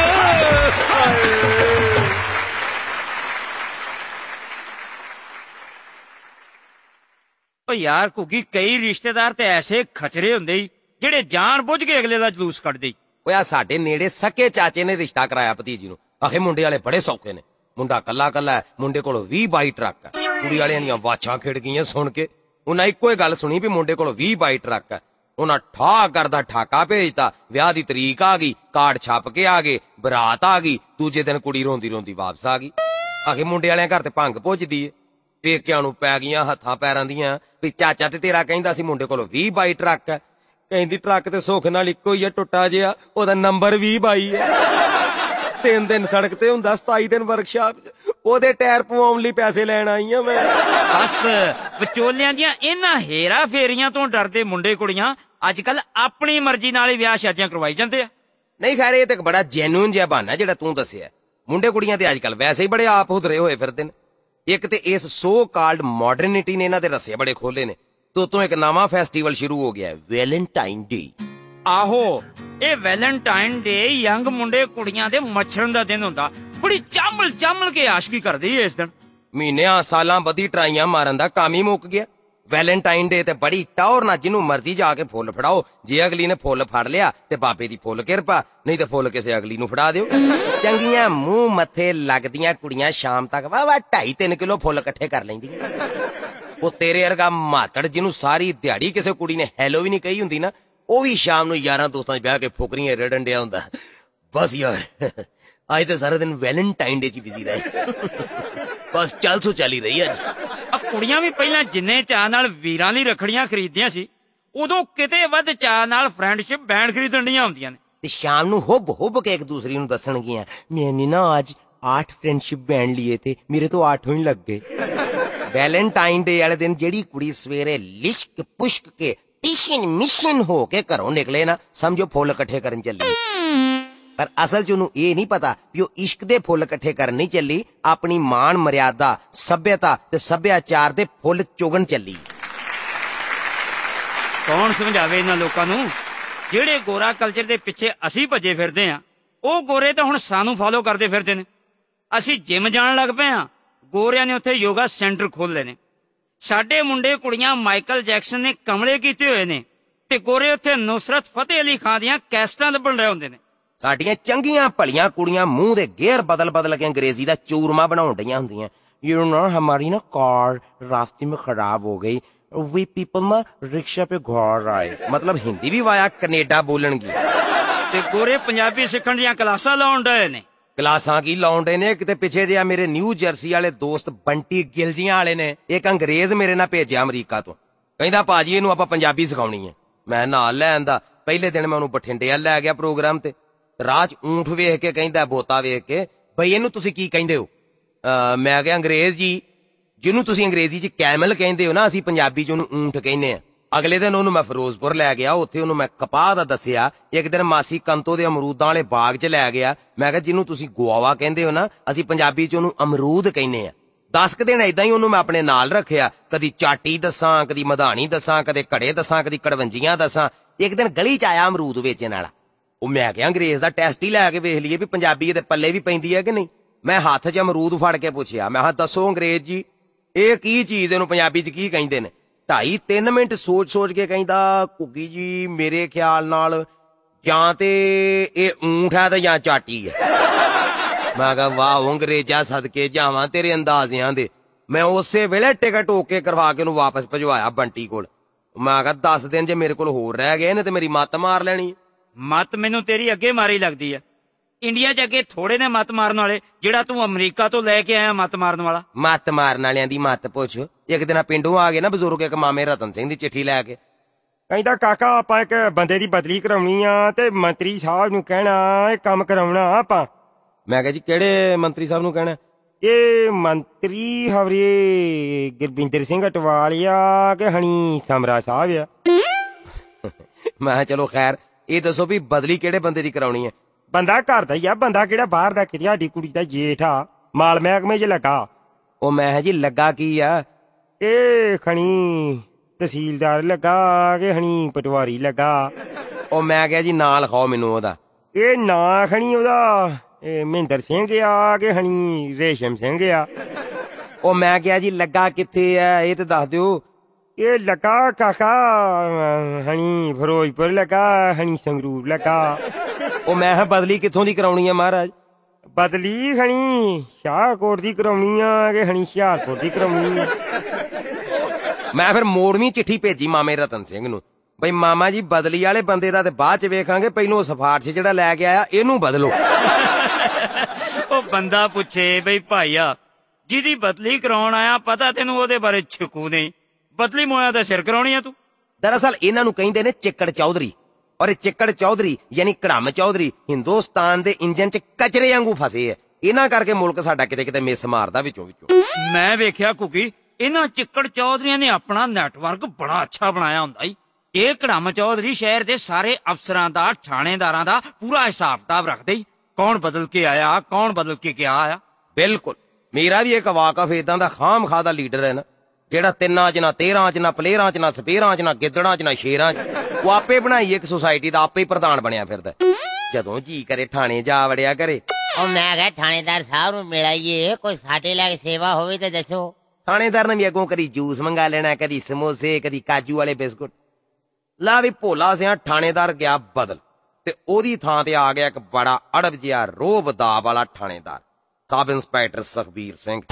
ਓ ਯਾਰ ਘੁੱਗੀ, ਕਈ ਰਿਸ਼ਤੇਦਾਰ ਤੇ ਐਸੇ ਖਚਰੇ ਹੁੰਦੇ ਈ ਜਿਹੜੇ ਜਾਣ ਬੁੱਝ ਕੇ ਅਗਲੇ ਦਾ ਜਲੂਸ ਕੱਢਦੇ ਈ। ਓਏ ਆ ਸਾਡੇ ਨੇੜੇ ਸਕੇ ਚਾਚੇ ਨੇ ਰਿਸ਼ਤਾ ਕਰਾਇਆ ਭਤੀਜੀ ਨੂੰ। ਆਖੇ ਮੁੰਡੇ ਵਾਲੇ ਬੜੇ ਸੌਖੇ ਨੇ, ਮੁੰਡਾ ਕੱਲਾ ਕੱਲਾ ਹੈ, ਮੁੰਡੇ ਕੋਲ 20-22 ਟਰੱਕ ਹੈ। ਕੁੜੀ ਵਾਲਿਆਂ ਦੀਆਂ ਵਾਛਾਂ ਖਿੜ ਗਈਆਂ ਸੁਣ ਕੇ। ਉਹਨਾਂ ਇੱਕੋ ਹੀ ਗੱਲ ਸੁਣੀ ਵੀ ਮੁੰਡੇ ਕੋਲ 20-22 ਟਰੱਕ ਹੈ। ਉਹਨਾਂ ਠਾ ਕਰਦਾ ਠਾਕਾ ਭੇਜਤਾ, ਵਿਆਹ ਦੀ ਤਰੀਕ ਆ ਗਈ, ਕਾਰਡ ਛਪ ਕੇ ਆ ਗਏ, ਬਰਾਤ ਆ ਗਈ, ਦੂਜੇ ਦਿਨ ਕੁੜੀ ਰੋਂਦੀ ਰੋਂਦੀ ਵਾਪਸ ਆ ਗਈ। ਆਖੇ ਮੁੰਡੇ ਵਾਲਿਆਂ ਘਰ ਤੇ ਭੰਗ ਪੁੱਜਦੀ ਏ। ਪੇਕਿਆਂ ਨੂੰ ਪੈ ਗਈਆਂ ਹੱਥਾਂ ਪੈਰਾਂ ਦੀਆਂ ਵੀ ਚਾਚਾ ਤੇ ਤੇਰਾ ਕਹਿੰਦਾ ਸੀ ਮੁੰਡੇ ਕੋਲ 20-22 ਟਰੱਕ ਹੈ। ਕਹਿੰਦੀ ਟਰੱਕ ਤੇ ਸੁੱਖ ਨਾਲ ਇੱਕੋ ਹੀ ਆ, ਟੁੱਟਾ ਜਿਹਾ, ਉਹਦਾ ਨੰਬਰ 20-22 ਹੈ। 3 ਦਿਨ ਸੜਕ ਤੇ ਹੁੰਦਾ, 27 ਦਿਨ ਵਰਕਸ਼ਾਪ 'ਚ। ਉਹਦੇ ਟਾਇਰ ਪਵਾਉਣ ਲਈ ਪੈਸੇ ਲੈਣ ਆਈ ਆ ਮੈਂ। ਬਸ ਵਿਚੋਲਿਆਂ ਦੀਆਂ ਇਹਨਾਂ ਹੇਰਾ ਫੇਰੀਆਂ ਤੋਂ ਡਰਦੇ ਮੁੰਡੇ ਕੁੜੀਆਂ ਅੱਜ ਕੱਲ ਆਪਣੀ ਮਰਜ਼ੀ ਨਾਲ ਹੀ ਵਿਆਹ ਸ਼ਾਦੀਆਂ ਕਰਵਾਈ ਜਾਂਦੇ ਆ। ਨਹੀਂ ਖੈਰ, ਇਹ ਤੇ ਇੱਕ ਬੜਾ ਜੈਨੂਇਨ ਜਿਹਾ ਬਹਾਨਾ ਜਿਹੜਾ ਤੂੰ ਦੱਸਿਆ। ਮੁੰਡੇ ਕੁੜੀਆਂ ਤੇ ਅੱਜ ਕੱਲ ਵੈਸੇ ਹੀ ਬੜੇ ਆਪ ਹੁਦਰੇ ਹੋਏ ਫਿਰਦੇ ਨੇ। ਇੱਕ ਤੇ ਇਸ ਸੋ ਕਾਲਡ ਮਾਡਰਨਿਟੀ ਨੇ ਇਹਨਾਂ ਦੇ ਰੱਸੇ ਬੜੇ ਖੋਲੇ ਨੇ। ਤੋਂ ਇੱਕ ਨਵਾਂ ਫੈਸਟੀਵਲ ਸ਼ੁਰੂ ਹੋ ਗਿਆ, ਵੈਲੈਂਟਾਈਨ ਡੇ। ਆਹੋ, ਇਹ ਵੈਲੈਂਟਾਈਨ ਡੇ ਯੰਗ ਮੁੰਡੇ ਕੁੜੀਆਂ ਦੇ ਮੱਛਰਨ ਦਾ ਦਿਨ ਹੁੰਦਾ। ਬੜੀ ਚਾਮਲ ਕੇ ਆਸ਼ਕੀ ਕਰਦੀ ਏ ਇਸ ਦਿਨ। ਮਹੀਨਿਆਂ ਸਾਲਾਂ ਬੱਧੀ ਟਰਾਈਆਂ ਮਾਰਨ ਦਾ ਕੰਮ ਹੀ ਮੁੱਕ ਗਿਆ। ਵੈਲੈਂਟਾਈਨ ਡੇ ਤੇ ਬੜੀ ਟੌਰ ਨਾਲ ਜਿਹਨੂੰ ਮਰਜ਼ੀ ਜਾ ਕੇ ਫੁੱਲ ਫੜਾਓ। ਜੇ ਅਗਲੀ ਨੇ ਫੁੱਲ ਫੜ ਲਿਆ ਤੇ ਬਾਬੇ ਦੀ ਫੁੱਲ ਕਿਰਪਾ, ਨਹੀਂ ਤੇ ਫੁੱਲ ਕਿਸੇ ਅਗਲੀ ਨੂੰ ਫੜਾ ਦਿਓ। ਚੰਗੀਆਂ ਮੂੰਹ ਮੱਥੇ ਲੱਗਦੀਆਂ ਕੁੜੀਆਂ ਸ਼ਾਮ ਤੱਕ ਵਾਹ 2.5-3 ਕਿਲੋ ਫੁੱਲ ਇਕੱਠੇ ਕਰ ਲੈਂਦੀਆਂ। ਉਹ ਤੇਰੇ ਵਰਗਾ ਮਾਤੜ ਜਿਹਨੂੰ ਸਾਰੀ ਦਿਹਾੜੀ ਕਿਸੇ ਕੁੜੀ ਨੇ ਹੈਲੋ ਵੀ ਨਹੀਂ ਕਹੀ ਹੁੰਦੀ ਨਾ, ਉਹ ਵੀ ਸ਼ਾਮ ਨੂੰ ਯਾਰਾਂ ਦੋਸਤਾਂ 'ਚ ਬਹਿ ਕੇ ਫੁਕਰੀਆਂ ਰੜਨ ਡਿਆ ਹੁੰਦਾ। ਬਸ ਯਾਰ ਅੱਜ ਤੇ ਸਾਰਾ ਦਿਨ ਵੈਲੈਂਟਾਈਨ ਡੇ 'ਚ ਬਿਜ਼ੀ ਰਹੇ। ਬਸ ਚੱਲ ਸੋ ਚੱਲ ਹੀ ਰਹੀ ਅੱਜ। ਆ ਕੁੜੀਆਂ ਵੀ ਪਹਿਲਾਂ ਜਿੰਨੇ ਚਾਅ ਨਾਲ ਵੀਰਾਂ ਲਈ ਰੱਖੜੀਆਂ ਖਰੀਦਦੀਆਂ ਸੀ, ਉਦੋਂ ਕਿਤੇ ਵੱਧ ਚਾਅ ਨਾਲ ਫਰੈਂਡਸ਼ਿਪ ਬੈਂਡ ਖਰੀਦਣ ਦੀਆਂ ਹੁੰਦੀਆਂ ਨੇ। ਤੇ ਸ਼ਾਮ ਨੂੰ ਹੁੱਬ ਕੇ ਇੱਕ ਦੂਸਰੀ ਨੂੰ ਦੱਸਣਗੀਆਂ, ਮੈਨੇ ਨਾ ਅੱਜ 8 ਫਰੈਂਡਸ਼ਿਪ ਬੈਂਡ लिए थे, ਮੇਰੇ ਤੋਂ 8 ਹੀ ਲੱਗ ਗਏ। ਵੈਲੈਂਟਾਈਨ ਡੇ ਵਾਲੇ ਦਿਨ ਜਿਹੜੀ ਕੁੜੀ ਸਵੇਰੇ ਲਿਸ਼ਕ ਪੁਸ਼ਕ ਕੇ ਟਿਸ਼ਨ ਮਿਸ਼ਨ ਹੋ ਕੇ ਘਰੋਂ ਨਿਕਲੇ ਨਾ, ਸਮਝੋ ਫੁੱਲ ਇਕੱਠੇ ਕਰਨ ਚੱਲੀ। ਪਰ ਅਸਲ 'ਚ ਉਹਨੂੰ ਇਹ ਨਹੀਂ ਪਤਾ ਵੀ ਉਹ ਇਸ਼ਕ ਦੇ ਫੁੱਲ ਇਕੱਠੇ ਕਰਨ ਨਹੀਂ ਚੱਲੀ, ਆਪਣੀ ਮਾਣ ਮਰਿਆਦਾ, ਸੱਭਿਅਤਾ ਤੇ ਸੱਭਿਆਚਾਰ ਦੇ ਫੁੱਲ ਚੁਗਣ ਚੱਲੀ। ਕੌਣ ਸਮਝਾਵੇ ਇਹਨਾਂ ਲੋਕਾਂ ਨੂੰ? ਜਿਹੜੇ ਗੋਰਾ ਕਲਚਰ ਦੇ ਪਿੱਛੇ ਅਸੀਂ ਭੱਜੇ ਫਿਰਦੇ ਆ, ਉਹ ਗੋਰੇ ਤਾਂ ਹੁਣ ਸਾਨੂੰ ਫਾਲੋ ਕਰਦੇ ਫਿਰਦੇ ਨੇ। ਅਸੀਂ ਜਿਮ ਜਾਣ ਲੱਗ ਪਏ ਆ, ਗੋਰਿਆਂ ਨੇ ਉੱਥੇ ਯੋਗਾ ਸੈਂਟਰ ਖੋਲ ਲਏ ਨੇ। ਸਾਡੇ ਮੁੰਡੇ ਕੁੜੀਆਂ ਮਾਈਕਲ ਜੈਕਸਨ ਨੇ ਕਮਲੇ ਕੀਤੇ ਹੋਏ ਨੇ, ਤੇ ਗੋਰੇ ਉੱਥੇ ਨੁਸਰਤ ਫਤਿਹ ਅਲੀ ਖਾਨ ਦੀਆਂ ਕੈਸਟਾਂ ਲੱਭਣ ਰਹੇ ਹੁੰਦੇ ਨੇ। ਸਾਡੀਆਂ ਚੰਗੀਆਂ ਭਲੀਆਂ ਕੁੜੀਆਂ ਮੂੰਹ ਦੇ ਗੇਅਰ ਬਦਲ ਕੇ ਅੰਗਰੇਜ਼ੀ ਦਾ ਚੂਰਮਾ ਬਣਾਉਣ ਡਈਆਂ ਹੁੰਦੀਆਂ। ਯੂ ਨੋ ਹਮਾਰੀ ਨਾ ਕਾਰ ਰਾਸਤੇ में खराब हो गई, we people ना रिक्शा पे घर आए। मतलब हिंदी भी वाया कनेडा बोलणगी। ਤੇ ਗੋਰੇ ਪੰਜਾਬੀ ਸਿੱਖਣ ਦੀਆਂ ਕਲਾਸਾਂ ਲਾਉਣ ਡਏ ਨੇ। ਕਲਾਸਾਂ ਕੀ ਲਾਉਣ ਡੇ ਨੇ? ਕਿਤੇ ਪਿੱਛੇ ਜਿਹਾ ਮੇਰੇ ਨਿਊ ਜਰਸੀ ਵਾਲੇ ਦੋਸਤ ਬੰਟੀ ਗਿਲਜੀਆਂ ਵਾਲੇ ਨੇ ਇੱਕ ਅੰਗਰੇਜ਼ ਮੇਰੇ ਨਾਲ ਭੇਜਿਆ ਅਮਰੀਕਾ ਤੋਂ। ਕਹਿੰਦਾ ਭਾਜੀ ਇਹਨੂੰ ਆਪਾਂ ਪੰਜਾਬੀ ਸਿਖਾਉਣੀ ਹੈ। ਮੈਂ ਨਾਲ ਲੈ ਆਂਦਾ। ਪਹਿਲੇ ਦਿਨ ਮੈਂ ਉਹਨੂੰ ਬਠਿੰਡੇ ਲੈ ਗਿਆ ਪ੍ਰੋਗਰਾਮ ਤੇ। ਰਾਹ 'ਚ ਊਂਠ ਵੇਖ ਕੇ ਕਹਿੰਦਾ, ਬੋਤਾ ਵੇਖ ਕੇ, ਬਈ ਇਹਨੂੰ ਤੁਸੀਂ ਕੀ ਕਹਿੰਦੇ ਹੋ? ਮੈਂ ਕਿਹਾ ਅੰਗਰੇਜ਼ ਜੀ, ਜਿਹਨੂੰ ਤੁਸੀਂ ਅੰਗਰੇਜ਼ੀ 'ਚ ਕੈਮਲ ਕਹਿੰਦੇ ਹੋ ਨਾ, ਅਸੀਂ ਪੰਜਾਬੀ 'ਚ ਉਹਨੂੰ ਊਂਠ ਕਹਿੰਦੇ ਆ। ਅਗਲੇ ਦਿਨ ਉਹਨੂੰ ਮੈਂ ਫਿਰੋਜ਼ਪੁਰ ਲੈ ਗਿਆ, ਉੱਥੇ ਉਹਨੂੰ ਮੈਂ ਕਪਾਹ ਦਾ ਦੱਸਿਆ। ਇੱਕ ਦਿਨ ਮਾਸੀ ਕੰਤੋ ਦੇ ਅਮਰੂਦਾਂ ਵਾਲੇ ਬਾਗ 'ਚ ਲੈ ਗਿਆ। ਮੈਂ ਕਿਹਾ ਜਿਹਨੂੰ ਤੁਸੀਂ ਗੁਆਵਾ ਕਹਿੰਦੇ ਹੋ ਨਾ, ਅਸੀਂ ਪੰਜਾਬੀ 'ਚ ਉਹਨੂੰ ਅਮਰੂਦ ਕਹਿੰਦੇ ਆ। 10 ਕੁ ਦਿਨ ਏਦਾਂ ਹੀ ਉਹਨੂੰ ਮੈਂ ਆਪਣੇ ਨਾਲ ਰੱਖਿਆ। ਕਦੀ ਚਾਟੀ ਦੱਸਾਂ, ਕਦੀ ਮਧਾਣੀ ਦੱਸਾਂ, ਕਦੇ ਘੜੇ ਦੱਸਾਂ, ਕਦੀ ਕੜਵੰਜੀਆਂ ਦੱਸਾਂ। ਇੱਕ ਦਿਨ ਗਲੀ 'ਚ ਆਇਆ ਅਮਰੂਦ ਵੇਚਣ ਵਾਲਾ। ਉਹ ਮੈਂ ਕਿਹਾ ਅੰਗਰੇਜ਼ ਦਾ ਟੈਸਟ ਹੀ ਲੈ ਕੇ ਵੇਖ ਲਈਏ ਵੀ ਪੰਜਾਬੀ ਇਹਦੇ ਪੱਲੇ ਵੀ ਪੈਂਦੀ ਹੈ ਕਿ ਨਹੀਂ। ਮੈਂ ਹੱਥ 'ਚ ਅਮਰੂਦ ਫੜ ਕੇ ਪੁੱਛਿਆ, ਮੈਂ ਕਿਹਾ ਦੱਸੋ ਅੰਗਰੇਜ਼ ਜੀ, ਇਹ ਕੀ ਚੀਜ਼, ਇਹਨੂੰ ਪੰਜਾਬੀ 'ਚ ਕੀ ਕਹਿੰਦੇ ਨੇ? 2.5-3 ਮਿੰਟ ਸੋਚ ਕੇ ਕਹਿੰਦਾ, ਘੁੱਗੀ ਜੀ ਮੇਰੇ ਖਿਆਲ ਨਾਲ ਜਾਂ ਤੇ ਇਹ ਊਂਠ ਹੈ ਤੇ ਜਾਂ ਚਾਟੀ ਹੈ। ਮੈਂ ਕਿਹਾ ਵਾਹ ਅੰਗਰੇਜ਼ਾ ਸਦਕੇ ਜਾਵਾਂ ਤੇਰੇ ਅੰਦਾਜ਼ਿਆਂ ਦੇ। ਮੈਂ ਉਸੇ ਵੇਲੇ ਟਿਕਟ ਓਕੇ ਕਰਵਾ ਕੇ ਉਹਨੂੰ ਵਾਪਸ ਭਜਵਾਇਆ ਬੰਟੀ ਕੋਲ। ਮੈਂ ਕਿਹਾ 10 ਦਿਨ ਜੇ ਮੇਰੇ ਕੋਲ ਹੋਰ ਰਹਿ ਗਏ ਨੇ ਤੇ ਮੇਰੀ ਮੱਤ ਮਾਰ ਲੈਣੀ। ਮੱਤ ਮੈਨੂੰ ਤੇਰੀ ਅੱਗੇ ਮਾਰੀ ਲੱਗਦੀ ਆ। ਇੰਡੀਆ 'ਚ ਅੱਗੇ ਥੋੜੇ ਨੇ ਮੱਤ ਮਾਰਨ ਵਾਲੇ, ਜਿਹੜਾ ਤੂੰ ਅਮਰੀਕਾ ਤੋਂ ਲੈ ਕੇ ਆਇਆ ਮੱਤ ਮਾਰਨ ਵਾਲਾ। ਮੱਤ ਮਾਰਨ ਵਾਲਿਆਂ ਦੀ ਮੱਤ ਪੁੱਛ। ਇੱਕ ਦਿਨ ਪਿੰਡੋਂ ਆ ਗਏ ਨਾ ਬਜ਼ੁਰਗ, ਇੱਕ ਮਾਮੇ ਰਤਨ ਸਿੰਘ ਦੀ ਚਿੱਠੀ ਲੈ ਕੇ। ਕਹਿੰਦਾ ਕਾਕਾ ਆਪਾਂ ਇੱਕ ਬੰਦੇ ਦੀ ਬਦਲੀ ਕਰਾਉਣੀ ਆ ਤੇ ਮੰਤਰੀ ਸਾਹਿਬ ਨੂੰ ਕਹਿਣਾ ਇਹ ਕੰਮ ਕਰਾਉਣਾ ਆਪਾਂ। ਮੈਂ ਕਿਹਾ ਜੀ ਕਿਹੜੇ ਮੰਤਰੀ ਸਾਹਿਬ ਨੂੰ ਕਹਿਣਾ? ਇਹ ਮੰਤਰੀ ਹਵਰੇ ਗੁਰਬਿੰਦਰ ਸਿੰਘ ਅਟਵਾਲ ਆ ਕਿ ਹਣੀ ਸਮਰਾ ਸਾਹਿਬ ਆ। ਮੈਂ ਕਿਹਾ ਚਲੋ ਖੈਰ, ਇਹ ਦੱਸੋ ਵੀ ਬਦਲੀ ਕਿਹੜੇ ਬੰਦੇ ਦੀ ਕਰਾਉਣੀ ਹੈ? ਬੰਦਾ ਘਰ ਦਾ ਹੀ ਆ, ਬੰਦਾ ਕਿਹੜਾ ਬਾਹਰ ਦਾ? ਕਿਤੇ ਸਾਡੀ ਕੁੜੀ ਦਾ ਜੇਠ ਆ, ਮਾਲ ਮਹਿਕਮੇ 'ਚ ਲੱਗਾ। ਉਹ ਮੈਂ ਕਿਹਾ ਜੀ ਲੱਗਾ ਕੀ ਆ? ਇਹ ਖਣੀ ਤਹਿਸੀਲਦਾਰ ਲੱਗਾ ਕਿ ਹਣੀ ਪਟਵਾਰੀ ਲੱਗਾ। ਉਹ ਮੈਂ ਕਿਹਾ ਜੀ ਨਾਂ ਲਿਖਾਓ ਮੈਨੂੰ ਉਹਦਾ। ਇਹ ਨਾਂ ਖਣੀ ਉਹਦਾ ਮਹਿੰਦਰ ਸਿੰਘ ਆ ਕਿ ਹਣੀ ਰੇਸ਼ਮ ਸਿੰਘ ਆ। ਉਹ ਮੈਂ ਕਿਹਾ ਜੀ ਲੱਗਾ ਕਿੱਥੇ ਆ ਇਹ ਤੇ ਦੱਸ ਦਿਓ। ਇਹ ਲੱਗਾ ਕਾਕਾ ਹਣੀ ਫਿਰੋਜ਼ਪੁਰ ਲੱਗਾ, ਹਣੀ ਸੰਗਰੂਰ ਲੱਗਾ। ਉਹ ਮੈਂ ਕਿਹਾ ਬਦਲੀ ਕਿੱਥੋਂ ਦੀ ਕਰਾਉਣੀ ਆ ਮਹਾਰਾਜ? ਬਦਲੀ ਹਣੀ ਸ਼ਾਹਕੋਟ ਦੀ ਕਰਾਉਣੀ ਆ ਕਿ ਹਣੀ ਹੁਸ਼ਿਆਰਪੁਰ ਦੀ ਕਰਾਉਣੀ ਆ। ਮੈਂ ਫਿਰ ਮੋੜਵੀਂ ਚਿੱਠੀ ਭੇਜੀ ਮਾਮੇ ਰਤਨ ਸਿੰਘ ਨੂੰ, ਬਈ ਮਾਮਾ ਜੀ ਬਦਲੀ ਵਾਲੇ ਬੰਦੇ ਦਾ ਤੇ ਬਾਅਦ ਚ ਵੇਖਾਂਗੇ, ਪਹਿਲੋਂ ਉਹ ਸਿਫਾਰਸ਼ ਜਿਹੜਾ ਲੈ ਕੇ ਆਇਆ ਇਹਨੂੰ ਬਦਲੋ। ਉਹ ਬੰਦਾ ਪੁੱਛੇ ਬਈ ਭਾਈਆ ਜਿਹਦੀ ਬਦਲੀ ਕਰਾਉਣ ਆਇਆ, ਪਤਾ ਤੈਨੂੰ ਉਹਦੇ ਬਾਰੇ ਛਿਕੂ ਨਹੀਂ, ਬਦਲੀ ਮੋਇਆ ਦਾ ਸਿਰ ਕਰਾਉਣੀ ਆ ਤੂੰ। ਦਰਅਸਲ ਇਹਨਾਂ ਨੂੰ ਕਹਿੰਦੇ ਨੇ ਚਿੱਕੜ ਚੌਧਰੀ, ਔਰ ਇਹ ਚਿੱਕੜ ਚੌਧਰੀ ਯਾਨੀ ਕੜਮ ਚੌਧਰੀ ਹਿੰਦੁਸਤਾਨ ਦੇ ਇੰਜਨ ਚ ਕਚਰੇ ਵਾਂਗੂ ਫਸੇ ਆ। ਇਹਨਾਂ ਕਰਕੇ ਮੁਲਕ ਸਾਡਾ ਕਿਤੇ ਕਿਤੇ ਮਿਸ ਮਾਰਦਾ ਵਿੱਚੋਂ ਵਿੱਚੋਂ। ਮੈਂ ਵੇਖਿਆ ਕੁਕੀ ਇਹਨਾਂ ਚਿੱਕੜ ਚੌਧਰੀਆਂ ਨੇ ਆਪਣਾ ਨੈਟਵਰਕ ਬੜਾ ਅੱਛਾ ਬਣਾਇਆ ਹੁੰਦਾ ਈ। ਇਹ ਕੜਮ ਚੌਧਰੀ ਸ਼ਹਿਰ ਦੇ ਸਾਰੇ ਅਫਸਰਾਂ ਦਾ, ਥਾਣੇਦਾਰਾਂ ਦਾ ਪੂਰਾ ਹਿਸਾਬ ਕਿਤਾਬ ਰੱਖਦੇ ਈ, ਕੌਣ ਬਦਲ ਕੇ ਆਇਆ, ਕੌਣ ਬਦਲ ਕੇ ਗਿਆ ਆ। ਬਿਲਕੁਲ, ਮੇਰਾ ਵੀ ਇੱਕ ਵਾਕਫ ਏਦਾਂ ਦਾ ਖਾਮ ਖਾ ਦਾ ਲੀਡਰ ਹੈ ਨਾ, ਜਿਹੜਾ ਤਿੰਨਾਂ ਚ ਨਾ 13 ਚ ਨਾ ਪਲੇਅਰਾਂ ਚ ਨਾ ਸਪੇਰਾਂ ਚ ਨਾ ਗਿੱਦੜਾਂ ਚ ਨਾ ਸ਼ੇਰਾਂ ਚ, ਉਹ ਆਪੇ ਬਣਾਈ ਇੱਕ ਸੁਸਾਇਟੀ ਦਾ, ਆਪੇ ਪ੍ਰਧਾਨ ਬਣਿਆ ਫਿਰਦਾ। ਜਦੋਂ ਜੀ ਕਰੇ ਥਾਣੇ ਜਾ ਵੜਿਆ ਕਰੇ। ਉਹ ਮੈਂ ਕਿਹਾ ਥਾਣੇਦਾਰ ਸਾਹਿਬ ਨੂੰ ਮਿਲਾਈਏ, ਕੋਈ ਸਾਡੇ ਲਈ ਸੇਵਾ ਹੋਵੇ ਤੇ ਦੱਸੋ। ਥਾਣੇਦਾਰ ਨੇ ਵੀ ਅੱਗੋਂ ਕਦੀ ਜੂਸ ਮੰਗਾ ਲੈਣਾ, ਕਦੀ ਸਮੋਸੇ, ਕਦੀ ਕਾਜੂ ਵਾਲੇ ਬਿਸਕੁਟ। ਲਾ ਵੀ ਭੋਲਾ ਸਿਆ ਥਾਣੇਦਾਰ ਗਿਆ ਬਦਲ, ਤੇ ਉਹਦੀ ਥਾਂ ਤੇ ਆ ਗਿਆ ਇੱਕ ਬੜਾ ਅੜਬ ਜਿਹਾ ਰੋਬ ਦਾ ਵਾਲਾ ਥਾਣੇਦਾਰ, ਸਬ ਇੰਸਪੈਕਟਰ ਸੁਖਬੀਰ ਸਿੰਘ।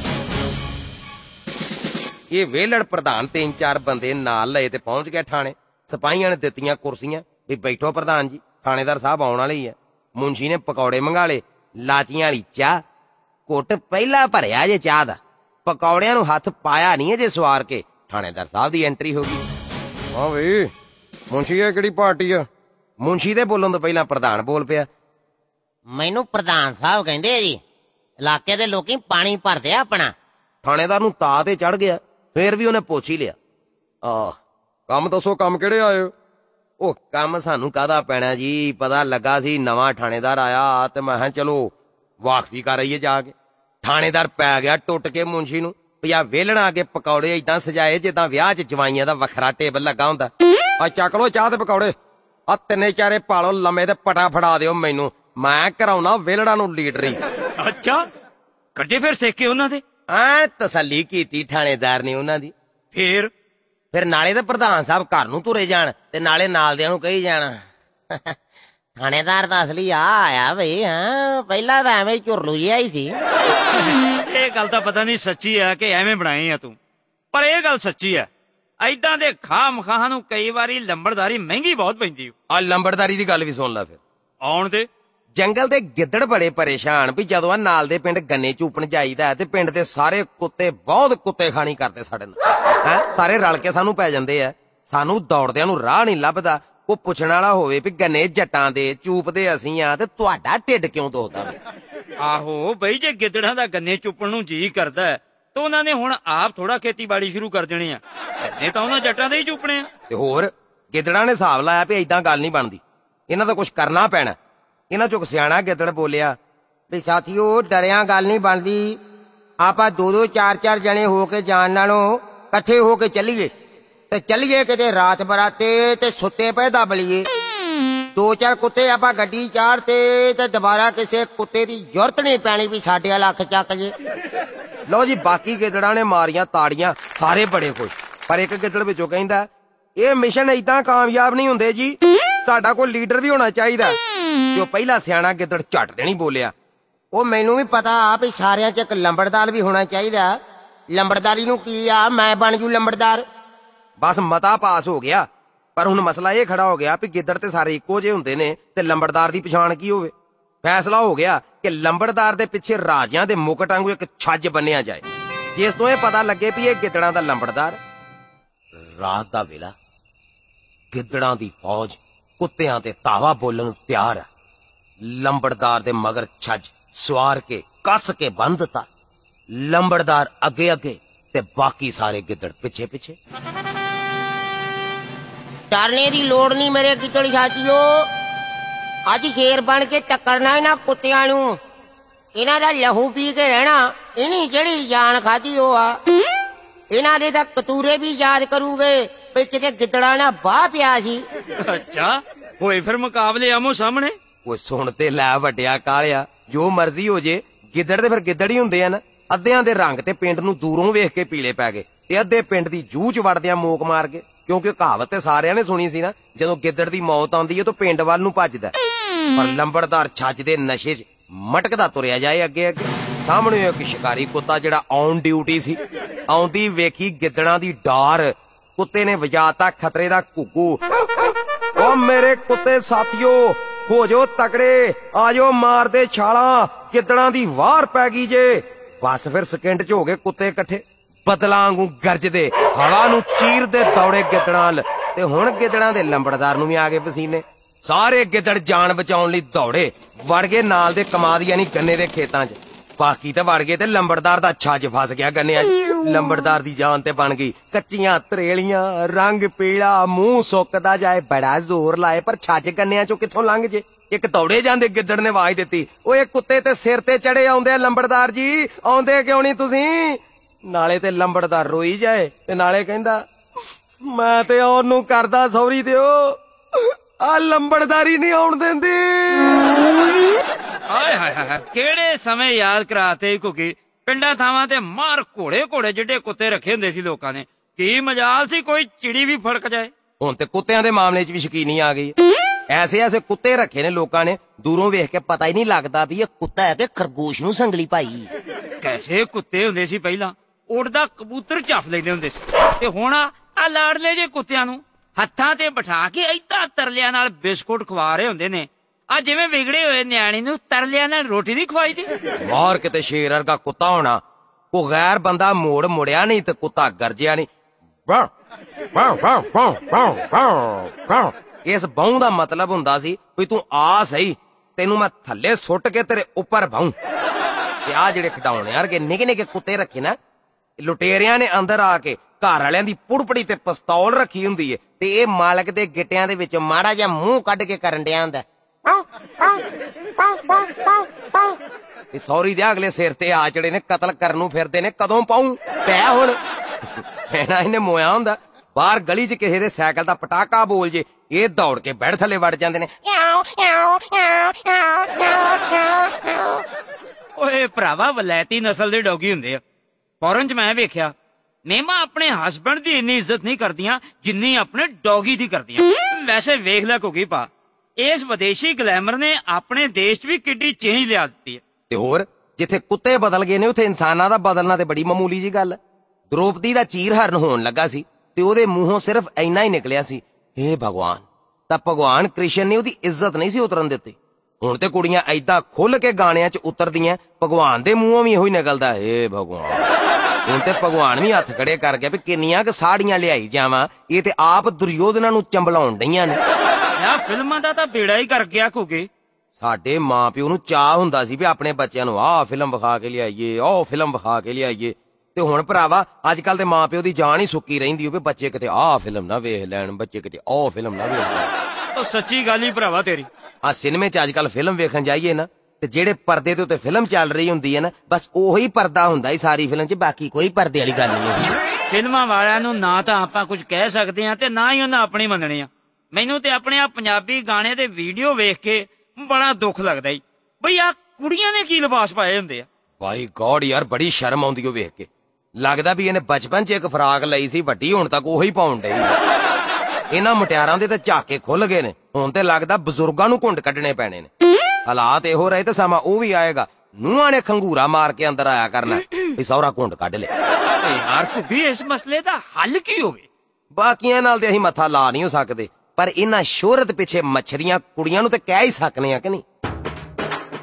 ਇਹ ਵੇਲੜ ਪ੍ਰਧਾਨ 3-4 ਬੰਦੇ ਨਾਲ ਲਏ ਤੇ ਪਹੁੰਚ ਗਿਆ ਥਾਣੇ। ਸਿਪਾਹੀਆਂ ਨੇ ਦਿੱਤੀਆਂ ਕੁਰਸੀਆਂ ਵੀ ਬੈਠੋ ਪ੍ਰਧਾਨ ਜੀ, ਥਾਣੇਦਾਰ ਸਾਹਿਬ ਆਉਣ ਵਾਲੇ ਹੀ ਆ। ਮੁੰਸ਼ੀ ਨੇ ਪਕੌੜੇ ਮੰਗਾ ਲਏ, ਲਾਚੀਆਂ ਵਾਲੀ ਚਾਹ, ਘੁੱਟ ਪਹਿਲਾਂ ਭਰਿਆ ਜੇ ਚਾਹ ਦਾ, ਪਕੌੜਿਆਂ ਨੂੰ ਹੱਥ ਪਾਇਆ ਨਹੀਂ ਅਜੇ ਸਵਾਰ ਕੇ ਥਾਣੇਦਾਰ ਸਾਹਿਬ ਦੀ ਐਂਟਰੀ ਹੋ ਗਈ। ਹਾਂ ਵੀ ਮੁੰਸ਼ੀ ਇਹ ਕਿਹੜੀ ਪਾਰਟੀ ਆ? ਮੁੰਸ਼ੀ ਦੇ ਬੋਲਣ ਤੋਂ ਪਹਿਲਾਂ ਪ੍ਰਧਾਨ ਬੋਲ ਪਿਆ। ਮੈਨੂੰ ਪ੍ਰਧਾਨ ਸਾਹਿਬ ਕਹਿੰਦੇ ਆ ਜੀ, ਇਲਾਕੇ ਦੇ ਲੋਕੀ ਪਾਣੀ ਭਰਦੇ ਆ ਆਪਣਾ। ਥਾਣੇਦਾਰ ਨੂੰ ਤਾ ਤੇ ਚੜ ਗਿਆ, ਫੇਰ ਵੀ ਉਹਨੇ ਪੁੱਛ ਹੀ ਲਿਆ, ਕੰਮ ਦੱਸੋ, ਕੰਮ ਕਿਹੜੇ ਆਏ ਹੋ? ਉਹ ਕੰਮ ਸਾਨੂੰ ਕਾਹਦਾ ਪੈਣਾ ਜੀ, ਪਤਾ ਲੱਗਾ ਸੀ ਨਵਾਂ ਥਾਣੇਦਾਰ ਆਇਆ ਤੇ ਮੈਂ ਕਿਹਾ ਚਲੋ ਵਾਕਫੀ ਕਰ ਆਈਏ ਜਾ ਕੇ। ਥਾਣੇਦਾਰ ਪੈ ਗਿਆ ਟੁੱਟ ਕੇ ਮੁੰਸ਼ੀ ਨੂੰ, ਪਿਆ ਵੇਲਣਾ ਅੱਗੇ ਪਕੌੜੇ ਏਦਾਂ ਸਜਾਏ ਜਿੱਦਾਂ ਵਿਆਹ 'ਚ ਜਵਾਈਆਂ ਦਾ ਵੱਖਰਾ ਟੇਬਲ ਲੱਗਾ ਹੁੰਦਾ। ਆ ਚੱਕ ਲੋ ਚਾਹ ਤੇ ਪਕੌੜੇ, ਆ ਤਿੰਨੇ ਚਾਰੇ ਪਾਲੋ ਲੰਮੇ ਤੇ ਪਟਾ ਫੜਾ ਦਿਓ ਮੈਨੂੰ, ਮੈਂ ਕਰਾਉਣਾ ਵੇਲੜਾ ਨੂੰ ਲੀਡਰੀ। ਅੱਛਾ ਕੱਢੇ ਫਿਰ ਸਿੱਖ ਕੇ ਉਹਨਾਂ ਦੇ? ਤਸੱਲੀ ਕੀਤੀ ਥਾਣੇਦਾਰ ਨੇ ਉਹਨਾਂ ਦੀ। ਫਿਰ ਨਾਲੇ ਤਾਂ ਪ੍ਰਧਾਨ ਸਾਹਿਬ ਘਰ ਨੂੰ ਤੁਰੇ ਜਾਣ ਤੇ ਨਾਲੇ ਨਾਲਦਿਆਂ ਨੂੰ ਕਹੀ ਜਾਣ ਥਾਣੇਦਾਰ ਦਾ ਅਸਲੀ ਆ ਆਇਆ ਬਈ। ਹਾਂ ਪਹਿਲਾਂ ਤਾਂ ਐਵੇਂ ਝੁਰਲੂ ਜਿਹਾ ਹੀ ਸੀ। ਇਹ ਗੱਲ ਤਾਂ ਪਤਾ ਨਹੀਂ ਸੱਚੀ ਆ ਕਿ ਐਵੇਂ ਬਣਾਈ ਆ ਤੂੰ, ਪਰ ਇਹ ਗੱਲ ਸੱਚੀ ਆ, ਏਦਾਂ ਦੇ ਖਾਮ ਖਾਹਾਂ ਨੂੰ ਕਈ ਵਾਰੀ ਲੰਬੜਦਾਰੀ ਮਹਿੰਗੀ ਬਹੁਤ ਪੈਂਦੀ। ਆ ਲੰਬੜਦਾਰੀ ਦੀ ਗੱਲ ਵੀ ਸੁਣ ਲੈ। ਫਿਰ ਆਉਣ ਦੇ ਜੰਗਲ ਦੇ ਗਿੱਦੜ ਬੜੇ ਪਰੇਸ਼ਾਨ ਵੀ ਜਦੋਂ ਆ ਨਾਲ ਦੇ ਪਿੰਡ ਗੰਨੇ ਚੂਪਣ ਜਾਈਦਾ ਤੇ ਪਿੰਡ ਦੇ ਸਾਰੇ ਕੁੱਤੇ ਬਹੁਤ ਕੁੱਤੇ ਖਾਣੀ ਕਰਦੇ ਸਾਡੇ ਨਾਲ। ਹੈਂ ਸਾਰੇ ਰਲ ਕੇ ਸਾਨੂੰ ਪੈ ਜਾਂਦੇ ਆ, ਸਾਨੂੰ ਦੌੜਦਿਆਂ ਨੂੰ ਰਾਹ ਨਹੀਂ ਲੱਭਦਾ। ਉਹ ਪੁੱਛਣ ਵਾਲਾ ਹੋਵੇ ਵੀ ਗੰਨੇ ਜੱਟਾਂ ਦੇ ਚੂਪਦੇ ਅਸੀਂ ਆ ਤੇ ਤੁਹਾਡਾ ਢਿੱਡ ਕਿਉਂ ਦੁਖਦਾ? ਆਹੋ ਬਈ, ਜੇ ਗਿੱਦੜਾਂ ਦਾ ਗੰਨੇ ਚੁੱਪਣ ਨੂੰ ਜੀ ਕਰਦਾ ਤਾਂ ਉਹਨਾਂ ਨੇ ਹੁਣ ਆਪ ਥੋੜਾ ਖੇਤੀਬਾੜੀ ਸ਼ੁਰੂ ਕਰ ਦੇਣੀ ਆ, ਗੰਨੇ ਤਾਂ ਉਹਨਾਂ ਜੱਟਾਂ ਦੇ ਹੀ ਚੁੱਪਣੇ ਆ। ਤੇ ਹੋਰ ਗਿੱਦੜਾਂ ਨੇ ਹਿਸਾਬ ਲਾਇਆ ਵੀ ਏਦਾਂ ਗੱਲ ਨਹੀਂ ਬਣਦੀ, ਇਹਨਾਂ ਦਾ ਕੁਝ ਕਰਨਾ ਪੈਣਾ। ਇਹਨਾਂ ਚੋਂ ਸਿਆਣਾ ਗਿੱਦੜ ਬੋਲਿਆ ਵੀ ਸਾਥੀਓ ਡਰਿਆ ਗੱਲ ਨਹੀਂ ਬਣਦੀ, ਆਪਾਂ 2-2 4-4 ਜਣੇ ਹੋ ਕੇ ਜਾਣ ਨਾਲੋਂ ਇਕੱਠੇ ਹੋ ਕੇ ਚੱਲੀਏ ਤੇ ਚੱਲੀਏ ਕਿਤੇ ਰਾਤ ਬਰਾਤੇ ਤੇ ਸੁੱਤੇ ਪਏ ਦੱਬ ਲਈਏ। 2-4 ਕੁੱਤੇ ਆਪਾਂ ਗੱਡੀ ਚਾੜਤੇ ਤੇ ਦੁਬਾਰਾ ਕਿਸੇ ਕੁੱਤੇ ਦੀ ਜ਼ਰੂਰਤ ਨਹੀਂ ਪੈਣੀ ਵੀ ਸਾਡੇ ਵਾਲਾ ਅੱਖ ਚੱਕ ਜੇ। ਲਓ ਜੀ, ਬਾਕੀ ਗਿੱਦੜਾਂ ਨੇ ਮਾਰੀਆਂ ਤਾੜੀਆਂ, ਸਾਰੇ ਬੜੇ ਖੁਸ਼। ਪਰ ਇੱਕ ਗਿੱਦੜ ਵਿੱਚੋਂ ਕਹਿੰਦਾ ਇਹ ਮਿਸ਼ਨ ਏਦਾਂ ਕਾਮਯਾਬ ਨਹੀਂ ਹੁੰਦੇ ਜੀ, ਸਾਡਾ ਕੋਈ ਲੀਡਰ ਵੀ ਹੋਣਾ ਚਾਹੀਦਾ। ਤੇ ਉਹ ਪਹਿਲਾ ਸਿਆਣਾ ਗਿੱਦੜ ਝੱਟ ਦੇਣੀ ਬੋਲਿਆ, ਉਹ ਮੈਨੂੰ ਵੀ ਪਤਾ ਆ ਵੀ ਸਾਰਿਆਂ 'ਚ ਇੱਕ ਲੰਬੜਦਾਰ ਵੀ ਹੋਣਾ ਚਾਹੀਦਾ। ਲੰਬੜਦਾਰੀ ਨੂੰ ਕੀ ਆ, ਮੈਂ ਬਣ ਜੂ ਲੰਬੜਦਾਰ। ਬਸ ਮਤਾ ਪਾਸ ਹੋ ਗਿਆ, ਪਰ ਹੁਣ ਮਸਲਾ ਇਹ ਖੜਾ ਹੋ ਗਿਆ ਵੀ ਗਿੱਦੜ ਤੇ ਸਾਰੇ ਇੱਕੋ ਜਿਹੇ ਹੁੰਦੇ ਨੇ ਤੇ ਲੰਬੜਦਾਰ ਦੀ ਪਛਾਣ ਕੀ ਹੋਵੇ? ਫੈਸਲਾ ਹੋ ਗਿਆ ਕਿ ਲੰਬੜਦਾਰ ਦੇ ਪਿੱਛੇ ਰਾਜਿਆਂ ਦੇ ਮੁਕਟ ਵਾਂਗੂ ਇੱਕ ਛੱਜ ਬੰਨਿਆ ਜਾਏ, ਜਿਸ ਤੋਂ ਇਹ ਪਤਾ ਲੱਗੇ ਵੀ ਇਹ ਗਿੱਦੜਾਂ ਦਾ ਲੰਬੜਦਾਰ। ਰਾਤ ਦਾ ਵੇਲਾ, ਗਿੱਦੜਾਂ ਦੀ ਫੌਜ ਕੁੱਤਿਆਂ ਤੇ ਤਾਵਾ ਬੋਲਣ ਨੂੰ ਤਿਆਰ ਹੈ। ਲੰਬੜਦਾਰ ਦੇ ਮਗਰ ਛੱਜ ਸਵਾਰ ਕੇ ਕੱਸ ਕੇ ਬੰਨ ਦਿੱਤਾ। ਲੰਬੜਦਾਰ ਅੱਗੇ ਅੱਗੇ ਤੇ ਬਾਕੀ ਸਾਰੇ ਗਿੱਦੜ ਪਿੱਛੇ ਪਿੱਛੇ। ਡਰਨੇ ਦੀ ਲੋੜ ਨਹੀਂ ਮੇਰੇ ਗਿੱਦੜ ਸਾਥੀਓ, ਅੱਜ ਸ਼ੇਰ ਬਣ ਕੇ ਟੱਕਰਨਾ ਇਹਨਾਂ ਕੁੱਤਿਆਂ ਨੂੰ। ਇਹਨਾਂ ਦਾ ਲਹੂ ਪੀ ਕੇ ਰਹਿਣਾ, ਇਹਨੀ ਜਿਹੜੀ ਜਾਨ ਖਾਧੀ ਉਹ ਆ। ਇਹਨਾਂ ਦੇ ਤਾਂ ਕਤੂਰੇ ਵੀ ਯਾਦ ਕਰੂਗੇ ਵੀ ਕਿਤੇ ਗਿੱਦੜਾਂ ਨਾਲ ਬਾਹ ਪਿਆ ਸੀ। ਅੱਛਾ, ਹੋਏ ਫਿਰ ਮੁਕਾਬਲੇ ਆਮੋ ਸਾਹਮਣੇ। ਉਹ ਸੁਣ ਤੇ ਲੈ ਵੱਡਿਆ ਕਾਲਿਆ, ਜੋ ਮਰਜ਼ੀ ਹੋ ਜੇ, ਗਿੱਦੜ ਤੇ ਫਿਰ ਗਿੱਦੜ ਹੀ ਹੁੰਦੇ ਆ ਨਾ। ਅੱਧਿਆਂ ਦੇ ਰੰਗ ਤੇ ਪਿੰਡ ਨੂੰ ਦੂਰੋਂ ਵੇਖ ਕੇ ਪੀਲੇ ਪੈ ਗਏ ਤੇ ਅੱਧੇ ਪਿੰਡ ਦੀ ਜੂਹ ਚ ਵੜਦਿਆਂ ਮੋਕ ਮਾਰ ਗਏ, ਕਿਉਂਕਿ ਕਹਾਵਤ ਤੇ ਸਾਰਿਆਂ ਨੇ ਸੁਣੀ ਸੀ ਨਾ, ਜਦੋਂ ਗਿੱਦੜ ਦੀ ਮੌਤ ਆਉਂਦੀ ਹੈ ਤਾਂ ਪਿੰਡ ਵੱਲ ਨੂੰ ਭੱਜਦਾ। ਪਰ ਲੰਬੜਦਾਰ ਛੱਜ ਦੇ ਨਸ਼ੇ 'ਚ ਮਟਕਦਾ ਤੁਰਿਆ ਜਾਏ ਅੱਗੇ ਅੱਗੇ। ਸਾਹਮਣੇ ਇੱਕ ਸ਼ਿਕਾਰੀ ਕੁੱਤਾ ਜਿਹੜਾ ਔਨ ਡਿਊਟੀ ਸੀ, ਆਉਂਦੀ ਵੇਖੀ ਗਿੱਦੜਾਂ ਦੀ ਡਾਰ। ਕੁੱਤੇ ਨੇ ਵਜਾਤਾ ਖਤਰੇ ਦਾ ਘੁੱਗੂ। ਓ ਮੇਰੇ ਕੁੱਤੇ ਸਾਥੀਓ, ਹੋ ਜੋ ਤਕੜੇ, ਆਜੋ ਮਾਰਦੇ ਛਾਲਾਂ, ਗਿੱਦੜਾਂ ਦੀ ਵਾਰ ਪੈ ਗਈ ਜੇ। ਬਸ ਫਿਰ ਸਕਿੰਟ 'ਚ ਹੋ ਗਏ ਕੁੱਤੇ ਇਕੱਠੇ, ਬਦਲਾਂ ਵਾਂਗੂ ਗਰਜਦੇ, ਹਵਾ ਨੂੰ ਚੀਰਦੇ ਦੌੜੇ ਗਿੱਦੜਾਂ ਵੱਲ। ਤੇ ਹੁਣ ਗਿੱਦੜਾਂ ਦੇ ਲੰਬੜਦਾਰ ਨੂੰ ਵੀ ਆ ਗਏ ਪਸੀਨੇ। ਸਾਰੇ ਗਿੱਦੜ ਜਾਨ ਬਚਾਉਣ ਲਈ ਦੌੜੇ, ਵੜ ਗਏ ਨਾਲ ਦੇ ਕਮਾਦ ਯਾਨੀ ਗੰਨੇ ਦੇ ਖੇਤਾਂ 'ਚ। ਬਾਕੀ ਤਾਂ ਵੜ ਗਏ ਤੇ ਲੰਬੜਦਾਰ ਦਾ ਛੱਜ ਫਸ ਗਿਆ ਗੰਨਿਆਂ 'ਚ। ਲੰਬੜਦਾਰ ਦੀ ਜਾਨ ਤੇ ਬਣ ਗਈ ਕੱਚੀਆਂ ਤਰੇਲੀਆਂ, ਰੰਗ ਪੀਲਾ, ਮੂੰਹ ਸੁੱਕਦਾ ਜਾਏ, ਬੜਾ ਜ਼ੋਰ ਲਾਏ ਪਰ ਛੱਜ ਗੰਨਿਆਂ 'ਚੋਂ ਕਿੱਥੋਂ ਲੰਘ ਜੇ। ਇੱਕ ਦੌੜੇ ਜਾਂਦੇ ਗਿੱਦੜ ਨੇ ਆਵਾਜ਼ ਦਿੱਤੀ, ਓਏ ਕੁੱਤੇ ਤੇ ਸਿਰ ਤੇ ਚੜੇ ਆਉਂਦੇ ਆ ਲੰਬੜਦਾਰ ਜੀ, ਆਉਂਦੇ ਕਿਉਂ ਨਹੀਂ ਤੁਸੀਂ? ਨਾਲੇ ਤੇ ਲੰਬੜਦਾਰ ਰੋਈ ਜਾਏ ਤੇ ਨਾਲੇ ਕਹਿੰਦਾ, ਮੈਂ ਤੇ ਉਹਨੂੰ ਕਰਦਾ ਸੌਰੀ ਦਿਓ, ਆ ਲੰਬੜਦਾਰੀ ਨਹੀਂ ਆਉਣ ਦਿੰਦੀ। ਹਾਏ ਹਾਏ ਹਾਏ, ਕਿਹੜੇ ਸਮੇਂ ਯਾਦ ਕਰਾਤੇ ਘੁੱਗੀ। ਪਿੰਡਾਂ ਥਾਵਾਂ ਤੇ ਮਾਰ ਘੋੜੇ ਘੋੜੇ ਜਿਹੜੇ ਕੁੱਤੇ ਰੱਖੇ ਹੁੰਦੇ ਸੀ ਲੋਕਾਂ ਨੇ, ਕੀ ਮਜਾਲ ਸੀ ਕੋਈ ਚਿੜੀ ਵੀ ਫੜਕ ਜਾਏ। ਹੁਣ ਤੇ ਕੁੱਤਿਆਂ ਦੇ ਮਾਮਲੇ 'ਚ ਵੀ ਸ਼ਕੀਨੀ ਆ ਗਈ। ਐਸੇ ਐਸੇ ਕੁੱਤੇ ਰੱਖੇ ਨੇ ਲੋਕਾਂ ਨੇ, ਦੂਰੋਂ ਵੇਖ ਕੇ ਪਤਾ ਹੀ ਨਹੀਂ ਲੱਗਦਾ ਵੀ ਇਹ ਕੁੱਤਾ ਹੈ ਕਿ ਖਰਗੋਸ਼ ਨੂੰ ਸੰਗਲੀ ਪਾਈ। ਕੈਸੇ ਕੁੱਤੇ ਹੁੰਦੇ ਸੀ ਪਹਿਲਾਂ, ਉੱਡਦਾ ਕਬੂਤਰ ਝੱਫ ਲੈਂਦੇ ਹੁੰਦੇ ਸੀ, ਤੇ ਹੁਣ ਆ ਲਾੜਲੇ ਜੇ ਕੁੱਤਿਆਂ ਨੂੰ ਹੱਥਾਂ ਤੇ ਬਿਠਾ ਕੇ ਏਦਾਂ ਤਰਲਿਆਂ ਨਾਲ ਬਿਸਕੁਟ ਖਵਾ ਰਹੇ ਹੁੰਦੇ ਨੇ, ਆ ਜਿਵੇਂ ਵਿਗੜੇ ਹੋਏ ਨਿਆਣੇ ਨੂੰ ਤਰਲਿਆਂ ਨਾਲ ਰੋਟੀ ਨਹੀਂ ਖਵਾਈ ਦੀ। ਮਾਰ ਕਿਤੇ ਸ਼ੇਰ ਵਰਗਾ ਕੁੱਤਾ ਹੋਣਾ, ਕੋ ਗੈਰ ਬੰਦਾ ਮੋੜ ਮੁੜਿਆ ਨਹੀਂ ਤੇ ਕੁੱਤਾ ਗਰਜਿਆ ਨਹੀਂ। ਇਸ ਬਾਹੂ ਦਾ ਮਤਲਬ ਹੁੰਦਾ ਸੀ ਵੀ ਤੂੰ ਆ ਸਹੀ, ਤੈਨੂੰ ਮੈਂ ਥੱਲੇ ਸੁੱਟ ਕੇ ਤੇਰੇ ਉੱਪਰ ਬਾਹੂ। ਤੇ ਆ ਜਿਹੜੇ ਖਿਡੌਣੇ ਵਰਗੇ ਨਿੱਕੇ ਨਿੱਕੇ ਕੁੱਤੇ ਰੱਖੇ ਨਾ, ਲੁਟੇਰਿਆਂ ਨੇ ਅੰਦਰ ਆ ਕੇ ਘਰ ਵਾਲਿਆਂ ਦੀ ਪੁੜਪੜੀ ਤੇ ਪਿਸਤੌਲ ਰੱਖੀ ਹੁੰਦੀ ਏ, ਤੇ ਇਹ ਮਾਲਕ ਦੇ ਗਿੱਟਿਆਂ ਦੇ ਵਿੱਚ ਮਾੜਾ ਜਿਹਾ ਮੂੰਹ ਕੱਢ ਕੇ ਕਰਨ ਡਿਆ ਹੁੰਦਾ। ਇਹ ਸੌਰੀ ਦੇ ਅਗਲੇ ਸਿਰ ਤੇ ਆ ਚੜੇ ਨੇ, ਕਤਲ ਕਰਨ ਨੂੰ ਫਿਰਦੇ ਨੇ, ਕਦੋਂ ਪਾਉਂ ਪੈ ਹੁਣ ਪੈਣਾ ਇਹਨੇ ਮੋਇਆ ਹੁੰਦਾ। ਬਾਹਰ ਗਲੀ 'ਚ ਕਿਸੇ ਦੇ ਸਾਈਕਲ ਦਾ ਪਟਾਕਾ ਬੋਲ ਜੇ, ਇਹ ਦੌੜ ਕੇ ਬੈਠ ਥੱਲੇ ਵੜ ਜਾਂਦੇ ਨੇ। ਓਏ ਭਰਾਵਾ, ਵਲੈਤੀ ਨਸਲ ਦੇ ਡੌਗੀ ਹੁੰਦੇ ਆ। ਫੌਰਨ 'ਚ ਮੈਂ ਵੇਖਿਆ, ਮੇਮਾ ਆਪਣੇ ਹਸਬੈਂਡ ਦੀ ਇੰਨੀ ਇੱਜ਼ਤ ਨਹੀਂ ਕਰਦੀਆਂ ਜਿੰਨੀ ਆਪਣੇ ਡੌਗੀ ਦੀ ਕਰਦੀਆਂ। ਵੈਸੇ ਵੇਖ ਲੈ ਘੁੱਗੀ ਪਾ, ਇਸ ਵਿਦੇਸ਼ੀ ਗਲੈਮਰ ਨੇ ਆਪਣੇ ਦੇਸ਼ 'ਚ ਵੀ ਕਿੱਡੀ ਚੇਂਜ ਲਿਆ ਦਿੱਤੀ ਹੈ। ਤੇ ਹੋਰ, ਜਿੱਥੇ ਕੁੱਤੇ ਬਦਲ ਗਏ ਨੇ ਉੱਥੇ ਇਨਸਾਨਾਂ ਦਾ ਬਦਲਣਾ ਤੇ ਬੜੀ ਮਾਮੂਲੀ ਜੀ ਗੱਲ ਹੈ। ਦ੍ਰੋਪਦੀ ਦਾ ਚੀਰਹਰਨ ਹੋਣ ਲੱਗਾ ਸੀ ਤੇ ਉਹਦੇ ਮੂੰਹੋਂ ਸਿਰਫ ਇੰਨਾ ਹੀ ਨਿਕਲਿਆ ਸੀ, ਹੇ ਭਗਵਾਨ। ਤਾਂ ਭਗਵਾਨ ਕ੍ਰਿਸ਼ਨ ਨੇ ਉਹਦੀ ਇੱਜ਼ਤ ਨਹੀਂ ਸੀ ਉਤਰਨ ਦਿੱਤੀ। ਹੁਣ ਤੇ ਕੁੜੀਆਂ ਏਦਾਂ ਖੁੱਲ ਕੇ ਗਾਣਿਆਂ 'ਚ ਉਤਰਦੀਆਂ, ਭਗਵਾਨ ਦੇ ਮੂੰਹੋਂ ਵੀ ਇਹੋ ਹੀ ਨਿਕਲਦਾ, ਹੇ ਭਗਵਾਨ। ਹੁਣ ਤੇ ਭਗਵਾਨ ਵੀ ਹੱਥ ਖੜੇ ਕਰ ਗਿਆ ਵੀ ਕਿੰਨੀਆਂ ਕੁ ਸਾੜੀਆਂ ਲਿਆਈ ਜਾਵਾਂ, ਇਹ ਤੇ ਆਪ ਦੁਰਯੋਧਨਾਂ ਨੂੰ ਚੰਬਲਾਉਣ ਡਈਆਂ ਨੇ। ਆ ਫਿਲਮਾਂ ਦਾ ਤਾਂ ਬੇੜਾ ਹੀ ਕਰ ਗਿਆ ਘੁੱਗੀ। ਸਾਡੇ ਮਾਂ ਪਿਓ ਨੂੰ ਚਾਹ ਹੁੰਦਾ ਸੀ ਵੀ ਆਪਣੇ ਬੱਚਿਆਂ ਨੂੰ ਆਹ ਫਿਲਮ ਵਿਖਾ ਕੇ ਲਿਆਈਏ, ਆਹ ਫਿਲਮ ਵਿਖਾ ਕੇ ਲਿਆਈਏ, ਤੇ ਹੁਣ ਭਰਾਵਾ ਅੱਜ ਕੱਲ ਦੇ ਮਾਂ ਪਿਓ ਦੀ ਜਾਨ ਹੀ ਸੁੱਕੀ ਰਹਿੰਦੀ ਹੋਵੇ, ਬੱਚੇ ਕਿਤੇ ਆਹ ਫਿਲਮ ਨਾ ਵੇਖ ਲੈਣ, ਬੱਚੇ ਕਿਤੇ ਆਹ ਫਿਲਮ ਨਾ ਵੇਖ ਲੈਣ। ਉਹ ਸੱਚੀ ਗੱਲ ਹੀ ਭਰਾਵਾ ਤੇਰੀ। ਆ ਸਿਨੇਮੇ 'ਚ ਅੱਜ ਕੱਲ ਫਿਲਮ ਵੇਖਣ ਜਾਈਏ ਨਾ, ਤੇ ਜਿਹੜੇ ਪਰਦੇ ਦੇ ਉੱਤੇ ਫਿਲਮ ਚੱਲ ਰਹੀ ਹੁੰਦੀ ਹੈ ਨਾ, ਬਸ ਉਹੀ ਪਰਦਾ ਹੁੰਦਾ ਹੀ ਸਾਰੀ ਫਿਲਮ 'ਚ, ਬਾਕੀ ਕੋਈ ਪਰਦੇ ਵਾਲੀ ਗੱਲ ਨਹੀਂ ਹੈ। ਫਿਲਮਾਂ ਵਾਲਿਆਂ ਨੂੰ ਨਾ ਤਾਂ ਆਪਾਂ ਕੁਝ ਕਹਿ ਸਕਦੇ ਆ ਤੇ ਨਾ ਹੀ ਉਹਨਾਂ ਆਪਣੀ ਮੰਨਣੀ ਆ। ਮੈਨੂੰ ਤੇ ਆਪਣੇ ਆ ਪੰਜਾਬੀ ਗਾਣੇ ਦੇ ਵੀਡੀਓ ਵੇਖ ਕੇ ਬੜਾ ਦੁੱਖ ਲੱਗਦਾ ਈ, ਬਈ ਆ ਕੁੜੀਆਂ ਨੇ ਕੀ ਲਿਬਾਸ ਪਾਏ ਹੁੰਦੇ ਆ। ਬਾਈ ਗੋਡ ਯਾਰ, ਬੜੀ ਸ਼ਰਮ ਆਉਂਦੀ ਉਹ ਵੇਖ ਕੇ। ਲੱਗਦਾ ਵੀ ਇਹਨੇ ਬਚਪਨ 'ਚ ਇੱਕ ਫਰਾਕ ਲਈ ਸੀ, ਵੱਡੀ ਹੋਣ ਤੱਕ ਉਹੀ ਪਾਉਣ ਡਈ। ਇਹਨਾਂ ਮੁਟਿਆਰਾਂ ਦੇ ਤੇ ਝਾਕੇ ਖੁੱਲ ਗਏ ਨੇ, ਹੁਣ ਤੇ ਲੱਗਦਾ ਬਜ਼ੁਰਗਾਂ ਨੂੰ ਘੁੰਡ ਕੱਢਣੇ ਪੈਣੇ ਨੇ। ਹਾਲਾਤ ਇਹੋ ਰਹੇ ਤੇ ਸਮਾਂ ਉਹ ਵੀ ਆਏਗਾ, ਨੂੰਹਾਂ ਨੇ ਖੰਗੂਰਾ ਮਾਰ ਕੇ ਅੰਦਰ ਆਇਆ ਕਰਨਾ ਵੀ ਸਹੁਰਾ ਘੁੰਡ ਕੱਢ ਲੈ। ਯਾਰ ਘੁੱਗੀ, ਇਸ ਮਸਲੇ ਦਾ ਹੱਲ ਕੀ ਹੋਵੇ? ਬਾਕੀਆਂ ਨਾਲ ਤੇ ਅਸੀਂ ਮੱਥਾ ਲਾ ਨਹੀਂ ਹੋ ਸਕਦੇ, ਪਰ ਇਹਨਾਂ ਸ਼ੋਹਰਤ ਪਿੱਛੇ ਮੱਛਰੀਆਂ ਕੁੜੀਆਂ ਨੂੰ ਤੇ ਕਹਿ ਹੀ ਸਕਨੇ ਆ ਕਿ ਨਹੀਂ।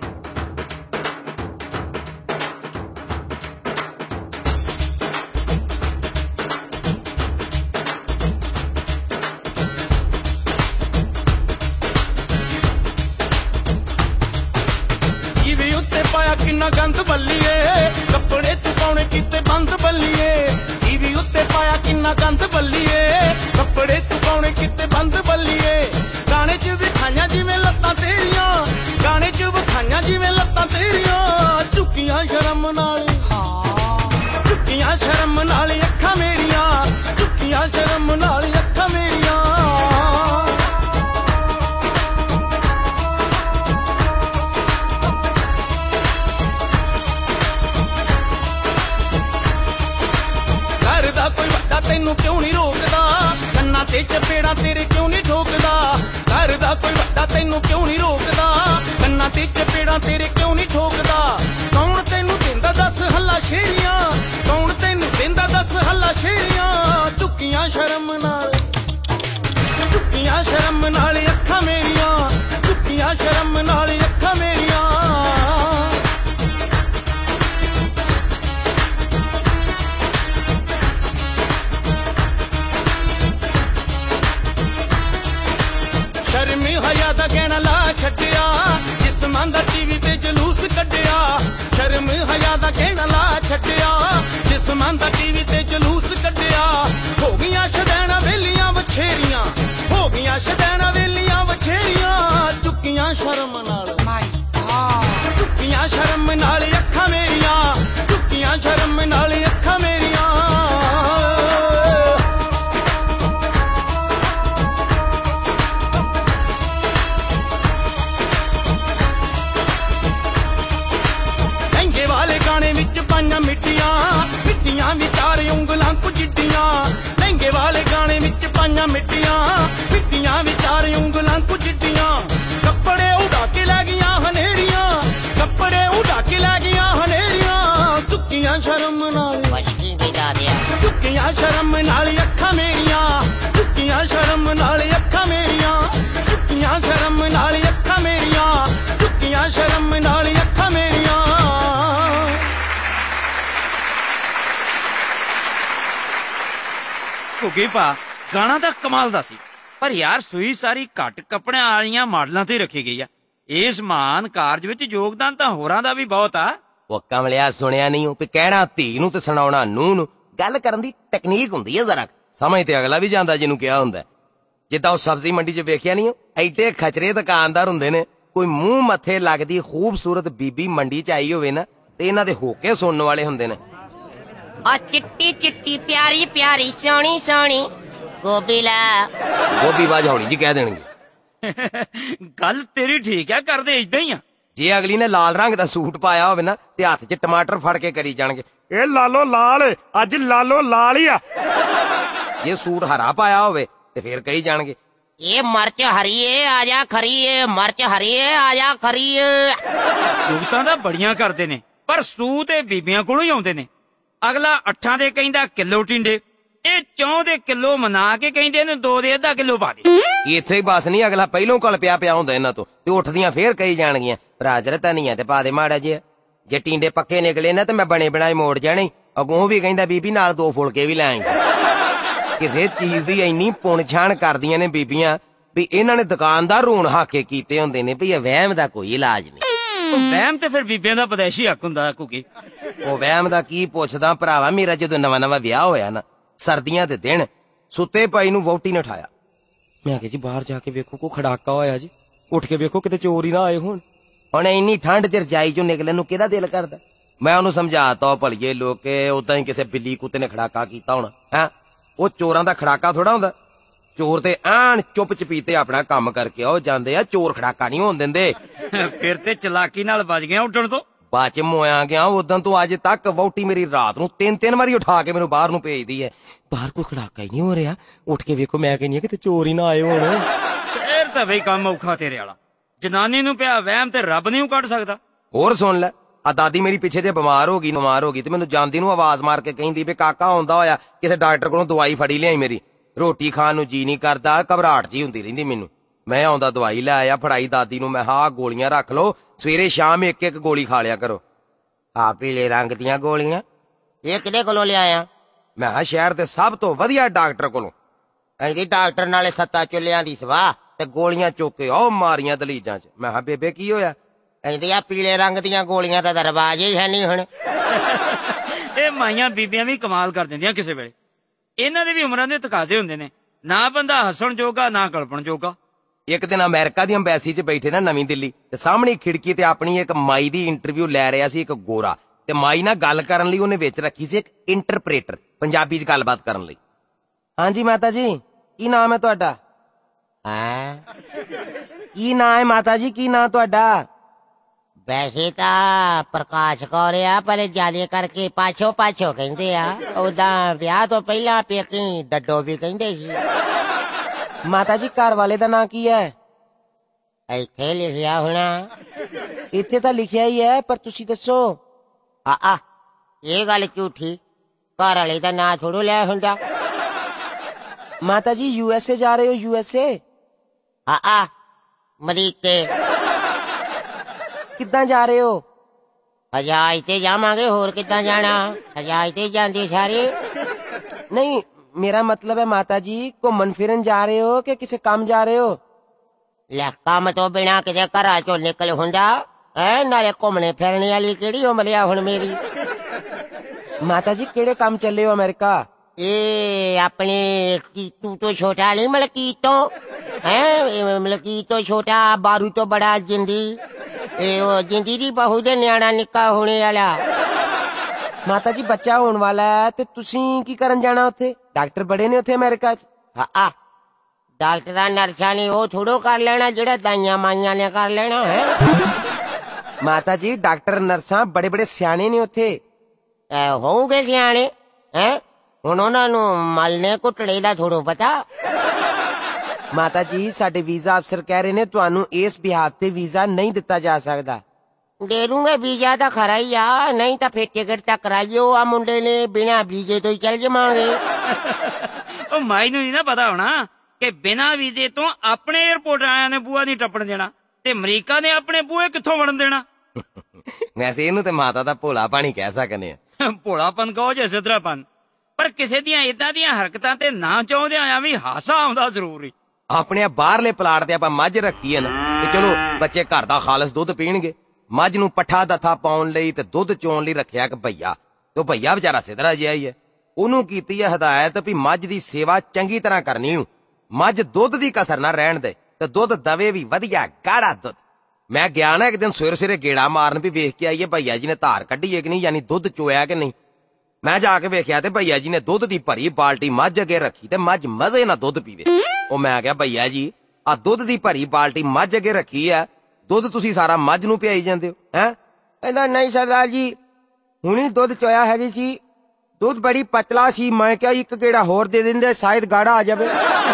ਪਾਇਆ ਕਿੰਨਾ ਗੰਦ ਬੱਲੀਏ ਕੱਪੜੇ ਤੂੰ ਪਾਉਣੇ ਕੀਤੇ ਬੰਦ ਬੱਲੀਏ ਟੀਵੀ ਉੱਤੇ ਪਾਇਆ ਕਿੰਨਾ ਗੰਦ ਬੱਲੀਏ ਕੱਪੜੇ ਤੂੰ ਪਾਉਣੇ ਕੀਤੇ ਬੰਦ ਬੱਲੀਏ ਗਾਣੇ 'ਚ ਵਿਖਾਈਆਂ ਜਿਵੇਂ ਲੱਤਾਂ ਤੇਰੀਆਂ ਗਾਣੇ 'ਚ ਵਿਖਾਈਆਂ ਜਿਵੇਂ ਲੱਤਾਂ ਤੇਰੀਆਂ ਝੁੱਕੀਆਂ ਸ਼ਰਮ ਨਾਲ ਝੁੱਕੀਆਂ ਸ਼ਰਮ ਨਾਲ ਅੱਖਾਂ ਮੇਰੀਆਂ ਝੁੱਕੀਆਂ ਸ਼ਰਮ ਨਾਲ ਅੱਖਾਂ ਮੇਰੀਆਂ ਘਰ ਦਾ ਕੋਈ ਵੱਡਾ ਤੈਨੂੰ ਕਿਉਂ ਨਹੀਂ ਰੋਕਦਾ ਕੰਨਾਂ ਤੇ ਚਪੇੜਾਂ ਤੇਰੇ ਕਿਉਂ ਨਹੀਂ ਠੋਕਦਾ ਘਰ ਦਾ ਕੋਈ ਵੱਡਾ ਤੈਨੂੰ ਕਿਉਂ ਨਹੀਂ ਰੋਕਦਾ ਕੰਨਾਂ ਤੇ ਚਪੇੜਾਂ ਤੇਰੇ ਕਿਉਂ ਨਹੀਂ ਠੋਕਦਾ ਕੌਣ ਤੈਨੂੰ ਦਿੰਦਾ ਦੱਸ ਹੱਲਾ ਸ਼ੇਰੀਆਂ ਕੌਣ ਤੈਨੂੰ ਦਿੰਦਾ ਦੱਸ ਹੱਲਾ ਸ਼ੇਰੀਆਂ ਝੁੱਕੀਆਂ ਸ਼ਰਮ ਨਾਲ ਝੁੱਕੀਆਂ ਸ਼ਰਮ ਨਾਲ ਅੱਖਾਂ ਮੇਰੀਆਂ ਝੁੱਕੀਆਂ ਸ਼ਰਮ ਨਾਲ ਅੱਖਾਂ ਮੇਰੀਆਂ ਸ਼ਰਮ ਹਯਾ ਦਾ ਗਹਿਣਾ ਲਾ ਛੱਡਿਆ ਜਿਸਮਾਂ ਦਾ ਟੀਵੀ ਤੇ ਜਲੂਸ ਕੱਢਿਆ ਸ਼ਰਮ ਹਯਾ ਦਾ ਗਹਿਣਾ ਲਾ ਛੱਡਿਆ ਜਿਸਮਾਂ ਦਾ ਟੀਵੀ ਤੇ ਜਲੂਸ ਕੱਢਿਆ ਹੋ ਗਈਆਂ ਸ਼ਦੈਣਾ ਵੇਲੀਆਂ ਵਛੇਰੀਆਂ ਹੋ ਗਈਆਂ ਸ਼ਦੈਣਾ ਵੇਲੀਆਂ ਵਛੇਰੀਆਂ ਝੁੱਕੀਆਂ ਸ਼ਰਮ ਨਾਲ ਝੁੱਕੀਆਂ ਸ਼ਰਮ ਨਾਲ ਅੱਖਾਂ ਮੇਰੀਆਂ ਝੁੱਕੀਆਂ ਸ਼ਰਮ ਨਾਲ ਅੱਖਾਂ ਮੇਰੀਆਂ ਵਿੱਚ ਪਾਈਆਂ ਮਿੱਟੀਆਂ ਮਿੱਟੀਆਂ ਵਿਚਾਰ ਉਂਗਲਾਂ ਕੁਝੀਆਂ ਲਹਿੰਗੇ ਵਾਲੇ ਗਾਣੇ ਵਿੱਚ ਪਾਈਆਂ ਮਿੱਟੀਆਂ ਮਿੱਟੀਆਂ ਵਿਚਾਰ ਉਂਗਲਾਂ ਕੁਝੀਆਂ ਕੱਪੜੇ ਉਡਾ ਕੇ ਲੈ ਗਈਆਂ ਹਨੇਰੀਆਂ ਕੱਪੜੇ ਉਡਾ ਕੇ ਲੈ ਗਈਆਂ ਹਨੇਰੀਆਂ ਝੁੱਕੀਆਂ ਸ਼ਰਮ ਨਾਲ ਝੁੱਕੀਆਂ ਸ਼ਰਮ ਨਾਲ ਅੱਖਾਂ ਮੇਰੀਆਂ ਝੁੱਕੀਆਂ ਸ਼ਰਮ ਨਾਲ ਅੱਖਾਂ ਮੇਰੀਆਂ ਝੁੱਕੀਆਂ ਸ਼ਰਮ ਨਾਲ ਅੱਖਾਂ ਮੇਰੀਆਂ ਝੁੱਕੀਆਂ ਸ਼ਰਮ ਨਾਲ ਅੱਖਾਂ ਮੇਰੀਆਂ ਘੁੱਗੀ ਭਾ ਗਾਣਾ ਤਾਂ ਕਮਾਲ ਦਾ ਸੀ ਪਰ ਯਾਰ ਸੂਈ ਸਾਰੀ ਘੱਟ ਕੱਪੜਿਆਂ ਵਾਲੀਆਂ ਮਾਡਲਾਂ ਤੇ ਰੱਖੀ ਗਈ ਆ ਇਸ ਮਹਾਨ ਕਾਰਜ ਵਿੱਚ ਯੋਗਦਾਨ ਤਾਂ ਹੋਰਾਂ ਦਾ ਵੀ ਬਹੁਤ ਆ ਉਹ ਕਮਲਿਆ ਸੁਣਿਆ ਨਹੀਂ ਉਹ ਕਹਿਣਾ ਧੀ ਨੂੰ ਤੇ ਸੁਣਾਉਣਾ ਨੂੰਹ ਨੂੰ ਗੱਲ ਕਰਨ ਦੀ ਟੈਕਨੀਕ ਹੁੰਦੀ ਹੈ ਜ਼ਰਾ ਸਮਝ ਤੇ ਅਗਲਾ ਵੀ ਜਾਂਦਾ ਜਿਹਨੂੰ ਕਿਹਾ ਹੁੰਦਾ ਜਿੱਦਾਂ ਉਹ ਸਬਜ਼ੀ ਮੰਡੀ 'ਚ ਵੇਖਿਆ ਨਹੀਂ ਐਡੇ ਖਚਰੇ ਦੁਕਾਨਦਾਰ ਹੁੰਦੇ ਨੇ ਕੋਈ ਮੂੰਹ ਮੱਥੇ ਲੱਗਦੀ ਖੂਬਸੂਰਤ ਬੀਬੀ ਮੰਡੀ 'ਚ ਆਈ ਹੋਵੇ ਨਾ ਤੇ ਇਹਨਾਂ ਦੇ ਹੋਕੇ ਸੁਣਨ ਵਾਲੇ ਹੁੰਦੇ ਨੇ ਆ ਚਿੱਟੀ ਚਿੱਟੀ ਪਿਆਰੀ ਪਿਆਰੀ ਸੋਹਣੀ ਸੋਹਣੀ ਗੋਭੀ ਲੈ ਗੋਭੀ ਬਾਜ ਹੌਲੀ ਜੀ ਕਹਿ ਦੇਣਗੇ ਗੱਲ ਤੇਰੀ ਠੀਕ ਆ ਕਰਦੇ ਇਦਾਂ ਹੀ ਆ ਜੇ ਅਗਲੀ ਨੇ ਲਾਲ ਰੰਗ ਦਾ ਸੂਟ ਪਾਇਆ ਹੋਵੇ ਨਾ ਤੇ ਹੱਥ 'ਚ ਟਮਾਟਰ ਫੜ ਕੇ ਕਰੀ ਜਾਣਗੇ ਇਹ ਲਾਲੋ ਲਾਲ ਅੱਜ ਲਾਲੋ ਲਾਲ ਹੀ ਆ ਜੇ ਸੂਟ ਹਰਾ ਪਾਇਆ ਹੋਵੇ ਤੇ ਫੇਰ ਕਹੀ ਜਾਣਗੇ ਇਹ ਮਿਰਚ ਹਰੀਏ ਆ ਜਾ ਖਰੀਏ ਮਿਰਚ ਹਰੀਏ ਆ ਜਾ ਖਰੀਏ ਜੁਗਤਾਂ ਤਾਂ ਬੜੀਆਂ ਕਰਦੇ ਨੇ ਪਰ ਸੂ ਤੇ ਬੀਬੀਆਂ ਕੋਲੋਂ ਹੀ ਆਉਂਦੇ ਨੇ ਅਗਲਾ 8 ਦੇ ਕਹਿੰਦਾ ਕਿਲੋ ਟਿੰਡੇ ਇਹ 4 ਦੇ ਕਿਲੋ ਮਨਾ ਕੇ ਕਹਿੰਦੇ ਨੇ 2 ਦੇ ਅੱਧਾ ਕਿਲੋ ਪਾ ਦੇ ਇੱਥੇ ਹੀ ਬਸ ਨਹੀਂ ਅਗਲਾ ਪਹਿਲੋਂ ਕਲਪਿਆ ਪਿਆ ਹੁੰਦਾ ਇਹਨਾਂ ਤੋਂ ਤੇ ਉੱਠਦੀਆਂ ਫੇਰ ਕਹੀ ਜਾਣਗੀਆਂ ਭਰਾਜਰ ਧਨੀਆ ਤੇ ਪਾ ਦੇ ਮਾੜਾ ਜਿਹਾ ਜੇ ਟਿੰਡੇ ਪੱਕੇ ਨਿਕਲੇ ਨਾ ਤੇ ਮੈਂ ਬਣੇ ਬਣਾਏ ਮੋੜ ਜਾਣੇ ਅਗੋਂ ਵੀ ਕਹਿੰਦਾ ਬੀਬੀ ਨਾਲ 2 ਫੁਲਕੇ ਵੀ ਲੈ ਆਈ ਕਿਸੇ ਚੀਜ਼ ਦੀ ਇੰਨੀ ਪੁਣਛਾਣ ਕਰਦੀਆਂ ਨੇ ਬੀਬੀਆਂ ਵੀ ਇਹਨਾਂ ਨੇ ਦੁਕਾਨਦਾਰ ਰੋਣ ਹਾਕੇ ਕੀਤੇ ਹੁੰਦੇ ਨੇ ਵੀ ਇਹ ਵਹਿਮ ਦਾ ਕੋਈ ਇਲਾਜ ਨਹੀਂ ਵਹਿਮ ਤੇ ਫਿਰ ਬੀਬੀਆਂ ਦਾ ਪਦੈਸ਼ੀ ਹੱਕ ਹੁੰਦਾ ਕੁਕੀ ਉਹ ਵਹਿਮ ਦਾ ਕੀ ਪੁੱਛਦਾ ਭਰਾਵਾ ਮੇਰਾ ਜਦੋਂ ਨਵਾਂ ਵਿਆਹ ਹੋਇਆ ਨਾ ਸਰਦੀਆਂ ਦੇ ਦਿਨ ਸੁੱਤੇ ਭਾਈ ਨੂੰ ਵਹੁਟੀ ਨੇ ਉਠਾਇਆ ਮੈਂ ਕਿਹਾ ਜੀ ਬਾਹਰ ਜਾ ਕੇ ਵੇਖੋ ਕੋ ਖੜਾਕਾ ਹੋਇਆ ਜੀ ਉੱਠ ਕੇ ਵੇਖੋ ਕਿਤੇ ਚੋਰ ਹੀ ਨਾ ਆਏ ਹੋਣ ਹੁਣ ਇੰਨੀ ਠੰਡ ਚ ਰਜਾਈ ਚੋਂ ਨਿਕਲਣ ਨੂੰ ਕਿਹਦਾ ਦਿਲ ਕਰਦਾ ਮੈਂ ਉਹਨੂੰ ਸਮਝਾਤਾ ਭਲੀਏ ਲੋਕੇ ਉਦਾਂ ਹੀ ਕਿਸੇ ਬਿੱਲੀ ਕੁੱਤੇ ਨੇ ਖੜਾਕਾ ਕੀਤਾ ਹੋਣਾ ਹੈਂ ਉਹ ਚੋਰਾਂ ਦਾ ਖੜਾਕਾ ਥੋੜਾ ਹੁੰਦਾ ਚੋਰ ਤੇ ਆਣ ਚੁੱਪ ਚਪੀਤੇ ਆਪਣਾ ਕੰਮ ਕਰਕੇ ਆਓ ਜਾਂਦੇ ਆ ਚੋਰ ਖੜਾਕਾ ਨਹੀਂ ਹੋਣ ਦਿੰਦੇ ਫਿਰ ਤੇ ਚਲਾਕੀ ਨਾਲ ਬਚ ਗਿਆ ਉੱਡਣ ਤੋਂ ਬਾਅਦ ਚ ਮੋਇਆ ਗਿਆ ਉਦੋਂ ਤੋਂ ਅੱਜ ਤੱਕ ਵਹੁਟੀ ਮੇਰੀ ਰਾਤ ਨੂੰ 3 ਵਾਰੀ ਉਠਾ ਕੇ ਮੈਨੂੰ ਬਾਹਰ ਨੂੰ ਭੇਜਦੀ ਹੈ ਬਾਹਰ ਕੋਈ ਖੜਾਕਾ ਹੀ ਨਹੀਂ ਹੋ ਰਿਹਾ ਉੱਠ ਕੇ ਵੇਖੋ ਮੈਂ ਕਹਿੰਦੀ ਆ ਕਿਤੇ ਚੋਰ ਹੀ ਨਾ ਆਏ ਹੋਣ ਫੇਰ ਤਾਂ ਬਈ ਕੰਮ ਔਖਾ ਤੇਰੇ ਵਾਲਾ ਜਨਾਨੀ ਨੂੰ ਪਿਆ ਵਹਿਮ ਤੇ ਰੱਬ ਨਹੀਂ ਕੱਢ ਸਕਦਾ ਹੋਰ ਸੁਣ ਲੈ ਆ ਦਾਦੀ ਮੇਰੀ ਪਿੱਛੇ ਜੇ ਬਿਮਾਰ ਹੋ ਗਈ ਤੇ ਮੈਨੂੰ ਜਾਂਦੀ ਨੂੰ ਆਵਾਜ਼ ਮਾਰ ਕੇ ਕਹਿੰਦੀ ਵੀ ਕਾਕਾ ਆਉਂਦਾ ਹੋਇਆ ਕਿਸੇ ਡਾਕਟਰ ਕੋਲੋਂ ਦਵਾਈ ਫੜੀ ਲਿਆਈ ਮੇਰੀ ਰੋਟੀ ਖਾਣ ਨੂੰ ਜੀ ਨਹੀਂ ਕਰਦਾ ਘਬਰਾਹਟ ਜੀ ਹੁੰਦੀ ਰਹਿੰਦੀ ਮੈਨੂੰ ਮੈਂ ਆਉਂਦਾ ਦਵਾਈ ਲੈ ਆਇਆ ਫੜਾਈ ਦਾਦੀ ਨੂੰ ਮੈਂ ਹਾਂ ਗੋਲੀਆਂ ਰੱਖ ਲਓ ਸਵੇਰੇ ਸ਼ਾਮ ਇੱਕ ਗੋਲੀ ਖਾ ਲਿਆ ਕਰੋ ਆ ਪੀਲੇ ਰੰਗ ਦੀਆਂ ਗੋਲੀਆਂ ਇਹ ਕਿਹਦੇ ਕੋਲੋਂ ਲਿਆਇਆ ਮੈਂ ਹਾਂ ਸ਼ਹਿਰ ਦੇ ਸਭ ਤੋਂ ਵਧੀਆ ਡਾਕਟਰ ਕੋਲੋਂ ਕਹਿੰਦੀ ਡਾਕਟਰ ਨਾਲੇ ਸੱਤਾ ਚੁੱਲਿਆਂ ਦੀ ਸਵਾਹ ਤੇ ਗੋਲੀਆਂ ਚੁੱਕ ਕੇ ਉਹ ਮਾਰੀਆਂ ਦਲੀਜਾਂ 'ਚ ਮੈਂ ਹਾਂ ਬੇਬੇ ਕੀ ਹੋਇਆ ਕਹਿੰਦੇ ਆ ਪੀਲੇ ਰੰਗ ਦੀਆਂ ਗੋਲੀਆਂ ਦਾ ਦਰਵਾਜ਼ ਹੀ ਹੈ ਨਹੀਂ ਹੁਣ। ਇਹ ਮਾਈਆਂ ਬੀਬੀਆਂ ਵੀ ਕਮਾਲ ਕਰ ਦਿੰਦੀਆਂ ਕਿਸੇ ਵੇਲੇ। ਇਹਨਾਂ ਦੇ ਵੀ ਉਮਰਾਂ ਦੇ ਤਕਾਜ਼ੇ ਹੁੰਦੇ ਨੇ, ਨਾ ਬੰਦਾ ਹੱਸਣ ਜੋਗਾ ਨਾ ਕਲਪਣ ਜੋਗਾ। ਇੱਕ ਦਿਨ ਅਮਰੀਕਾ ਦੀ ਅੰਬੈਸੀ 'ਚ ਬੈਠੇ ਨਾ ਨਵੀਂ ਦਿੱਲੀ, ਤੇ ਸਾਹਮਣੇ ਖਿੜਕੀ ਤੇ ਆਪਣੀ ਇੱਕ ਮਾਈ ਦੀ ਇੰਟਰਵਿਊ ਲੈ ਰਿਹਾ ਸੀ ਇੱਕ ਗੋਰਾ, ਤੇ ਮਾਈ ਨਾਲ ਗੱਲ ਕਰਨ ਲਈ ਉਹਨੇ ਵਿੱਚ ਰੱਖੀ ਸੀ ਇੱਕ ਇੰਟਰਪ੍ਰੇਟਰ, ਪੰਜਾਬੀ 'ਚ ਗੱਲਬਾਤ ਕਰਨ ਲਈ। ਹਾਂਜੀ ਮਾਤਾ ਜੀ, ਕੀ ਨਾਮ ਹੈ ਤੁਹਾਡਾ? ਕੀ ਨਾਂ ਹੈ ਮਾਤਾ ਜੀ, ਕੀ ਨਾਂ ਤੁਹਾਡਾ? ਵੈਸੇ ਤਾਂ ਪ੍ਰਕਾਸ਼ ਕੌਰ ਆ, ਪਰ ਜਿਆਦੇ ਕਰਕੇ ਪਾਛੋ ਪਾਛੋ ਕਹਿੰਦੇ ਆ। ਉਦਾਂ ਵਿਆਹ ਤੋਂ ਪਹਿਲਾਂ ਪੇਕੀ ਡੱਡੋ ਵੀ ਕਹਿੰਦੇ ਸੀ। ਮਾਤਾ ਜੀ ਘਰ ਵਾਲੇ ਦਾ ਨਾਂ ਕੀ ਹੈ? ਇੱਥੇ ਲਿਖਿਆ ਹੋਣਾ। ਇੱਥੇ ਤਾਂ ਲਿਖਿਆ ਹੀ ਹੈ, ਪਰ ਤੁਸੀਂ ਦੱਸੋ। ਇਹ ਗੱਲ ਝੂਠੀ, ਘਰ ਵਾਲੇ ਦਾ ਨਾਂ ਥੋੜੋ ਲਿਆ ਹੁੰਦਾ। ਮਾਤਾ ਜੀ USA ਜਾ ਰਹੇ ਹੋ? USA? ਅਮਰੀਕੇ। ਕਿੱਦਾਂ ਜਾ ਰਹੇ ਹੋ? ਹਜਾਜ ਤੇ ਜਾਵਾਂਗੇ, ਹੋਰ ਕਿੱਦਾਂ ਜਾਣਾ? ਹਜਾਜ ਤੇ ਜਾਂਦੇ ਸਾਰੇ। ਨਹੀਂ, ਮੇਰਾ ਮਤਲਬ ਹੈ ਮਾਤਾ ਜੀ ਘੁੰਮਣ ਫਿਰਨ ਜਾ ਰਹੇ ਹੋ ਕਿ ਕਿਸੇ ਕੰਮ ਜਾ ਰਹੇ ਹੋ? ਲੈ ਕੰਮ ਤੋਂ ਬਿਨਾਂ ਕਿਤੇ ਘਰਾਂ ਚੋਂ ਨਿਕਲ ਹੁੰਦਾ ਹੈ? ਨਾਲੇ ਘੁੰਮਣੇ ਫਿਰਨੇ ਵਾਲੀ ਕਿਹੜੀ ਉਮਰ ਆ ਹੁਣ ਮੇਰੀ। ਮਾਤਾ ਜੀ ਕਿਹੜੇ ਕੰਮ ਚੱਲੇ ਹੋ ਅਮਰੀਕਾ? ਇਹ ਆਪਣੇ ਕੀਤੂ ਤੋਂ ਛੋਟਾ ਨਹੀਂ, ਮਲਕੀਤ ਤੋਂ ਹੈ। ਮਲਕੀਤ ਤੋਂ ਛੋਟਾ, ਬਾਰੂ ਤੋਂ ਬੜਾ ਜਿੰਦੀ। ਇਹ ਉਹ ਜਿੰਦੀ ਦੀ ਬਹੂ ਦੇ ਨਿਆਣਾ ਨਿੱਕਾ ਹੋਣੇ ਵਾਲਾ। ਮਾਤਾ ਜੀ ਬੱਚਾ ਹੋਣ ਵਾਲਾ ਹੈ, ਤੇ ਤੁਸੀਂ ਕੀ ਕਰਨ ਜਾਣਾ ਉੱਥੇ? ਡਾਕਟਰ ਬੜੇ ਨੇ ਉੱਥੇ ਅਮਰੀਕਾ 'ਚ। ਡਾਕਟਰਾਂ ਨਰਸਾਂ ਨੇ ਉਹ ਥੋੜੋ ਕਰ ਲੈਣਾ ਜਿਹੜਾ ਦਾਈਆਂ ਮਾਈਆਂ ਨੇ ਕਰ ਲੈਣਾ ਹੈ। ਮਾਤਾ ਜੀ ਡਾਕਟਰ ਨਰਸਾਂ ਬੜੇ ਬੜੇ ਸਿਆਣੇ ਨੇ ਉੱਥੇ। ਹੋਊਗੇ ਸਿਆਣੇ ਹੈ, ਹੁਣ ਉਹਨਾਂ ਨੂੰ ਮਲਨੇ ਘੁੱਟੜੇ ਦਾ ਥੋੜੋ ਪਤਾ। ਮਾਤਾ ਜੀ ਸਾਡੇ ਵੀਜ਼ਾ ਅਫਸਰ ਕਹਿ ਰਹੇ ਨੇ ਤੁਹਾਨੂੰ ਇਸ ਬਿਹਾਫ ਤੇ ਵੀਜ਼ਾ ਨਹੀਂ ਦਿੱਤਾ ਜਾ ਸਕਦਾ। ਦੇ ਦੂੰਗੇ ਵੀਜ਼ਾ ਤਾਂ ਖਰਾ ਹੀ ਆ, ਨਹੀਂ ਤਾਂ ਫਿਰ ਟਿਕਟ ਤਾਂ ਕਰਾਈਓ। ਆ ਮੁੰਡੇ ਨੇ ਬਿਨਾਂ ਵੀਜ਼ੇ ਤੋਂ ਹੀ ਚੱਲ ਜਾਵਾਂਗੇ। ਉਹ ਮਾਈ ਨੂੰ ਨਹੀਂ ਨਾ ਪਤਾ ਹੋਣਾ ਕਿ ਬਿਨਾਂ ਵੀਜ਼ੇ ਤੋਂ ਆਪਣੇ 에ਅਰਪੋਰਟ ਆਇਆਂ ਨੇ ਬੂਆ ਨਹੀਂ ਟੱਪਣ ਦੇਣਾ, ਤੇ ਅਮਰੀਕਾ ਨੇ ਆਪਣੇ ਬੂਹੇ ਕਿੱਥੋਂ ਵੜਨ ਦੇਣਾ। ਵੈਸੇ ਇਹਨੂੰ ਤੇ ਮਾਤਾ ਦਾ ਭੋਲਾ ਪਾਣੀ ਕਹਿ ਸਕਦੇ ਆ। ਭੋਲਾਪਨ ਕਹੋ ਜਾਂ ਸਿੱਧਰਾਪਨ, ਪਰ ਕਿਸੇ ਦੀਆਂ ਏਦਾਂ ਦੀਆਂ ਹਰਕਤਾਂ ਤੇ ਨਾ ਚਾਹੁੰਦਿਆਂ ਆ ਵੀ ਹਾਸਾ ਆਉਂਦਾ ਜ਼ਰੂਰ। ਆਪਣੇ ਬਾਹਰਲੇ ਪਲਾਟ ਤੇ ਆਪਾਂ ਮੱਝ ਰੱਖੀ ਹੈ ਨਾ, ਤੇ ਚਲੋ ਬੱਚੇ ਘਰ ਦਾ ਖਾਲਸ ਦੁੱਧ ਪੀਣਗੇ। ਮੱਝ ਨੂੰ ਪੱਠਾ ਦੱਥਾ ਪਾਉਣ ਲਈ ਤੇ ਦੁੱਧ ਚੋਣ ਲਈ ਰੱਖਿਆ ਇੱਕ ਭਈਆ, ਤੇ ਉਹ ਭਈਆ ਵਿਚਾਰਾ ਸਿੱਧਰਾ ਜਿਹਾ ਹੀ ਹੈ। ਉਹਨੂੰ ਕੀਤੀ ਹੈ ਹਦਾਇਤ ਵੀ ਮੱਝ ਦੀ ਸੇਵਾ ਚੰਗੀ ਤਰ੍ਹਾਂ ਕਰਨੀ ਹੂੰ, ਮੱਝ ਦੁੱਧ ਦੀ ਕਸਰ ਨਾ ਰਹਿਣ ਦੇ, ਤੇ ਦੁੱਧ ਦਵੇ ਵੀ ਵਧੀਆ ਗਾੜਾ ਦੁੱਧ। ਮੈਂ ਗਿਆ ਨਾ ਇੱਕ ਦਿਨ ਸਵੇਰੇ ਸਵੇਰੇ ਗੇੜਾ ਮਾਰਨ ਵੀ ਵੇਖ ਕੇ ਆਈਏ ਭਈਆ ਜੀ ਨੇ ਧਾਰ ਕੱਢੀ ਹੈ ਕਿ ਨਹੀਂ, ਯਾਨੀ ਦੁੱਧ ਚੋਇਆ ਕਿ ਨਹੀਂ। ਮੈਂ ਜਾ ਕੇ ਵੇਖਿਆ ਤੇ ਭਈਆ ਜੀ ਨੇ ਦੁੱਧ ਦੀ ਭਰੀ ਬਾਲਟੀ ਮੱਝ ਅੱਗੇ ਰੱਖੀ, ਤੇ ਮੱਝ ਮਜ਼ੇ ਨਾਲ ਦੁੱਧ ਪੀਵੇ। ਉਹ ਮੈਂ ਕਿਹਾ ਭਈਆ ਜੀ ਆ ਦੁੱਧ ਦੀ ਭਰੀ ਬਾਲਟੀ ਮੱਝ ਅੱਗੇ ਰੱਖੀ ਆ, ਦੁੱਧ ਤੁਸੀਂ ਸਾਰਾ ਮੱਝ ਨੂੰ ਪਿਆਈ ਜਾਂਦੇ ਹੋ ਹੈ? ਕਹਿੰਦਾ ਨਹੀਂ ਸਰਦਾਰ ਜੀ, ਹੁਣੀ ਦੁੱਧ ਚੋਇਆ ਹੈਗੀ ਸੀ, ਦੁੱਧ ਬੜੀ ਪਤਲਾ ਸੀ। ਮੈਂ ਕਿਹਾ ਇੱਕ ਗੇੜਾ ਹੋਰ ਦੇ ਦਿੰਦੇ ਸ਼ਾਇਦ ਗਾੜਾ ਆ ਜਾਵੇ।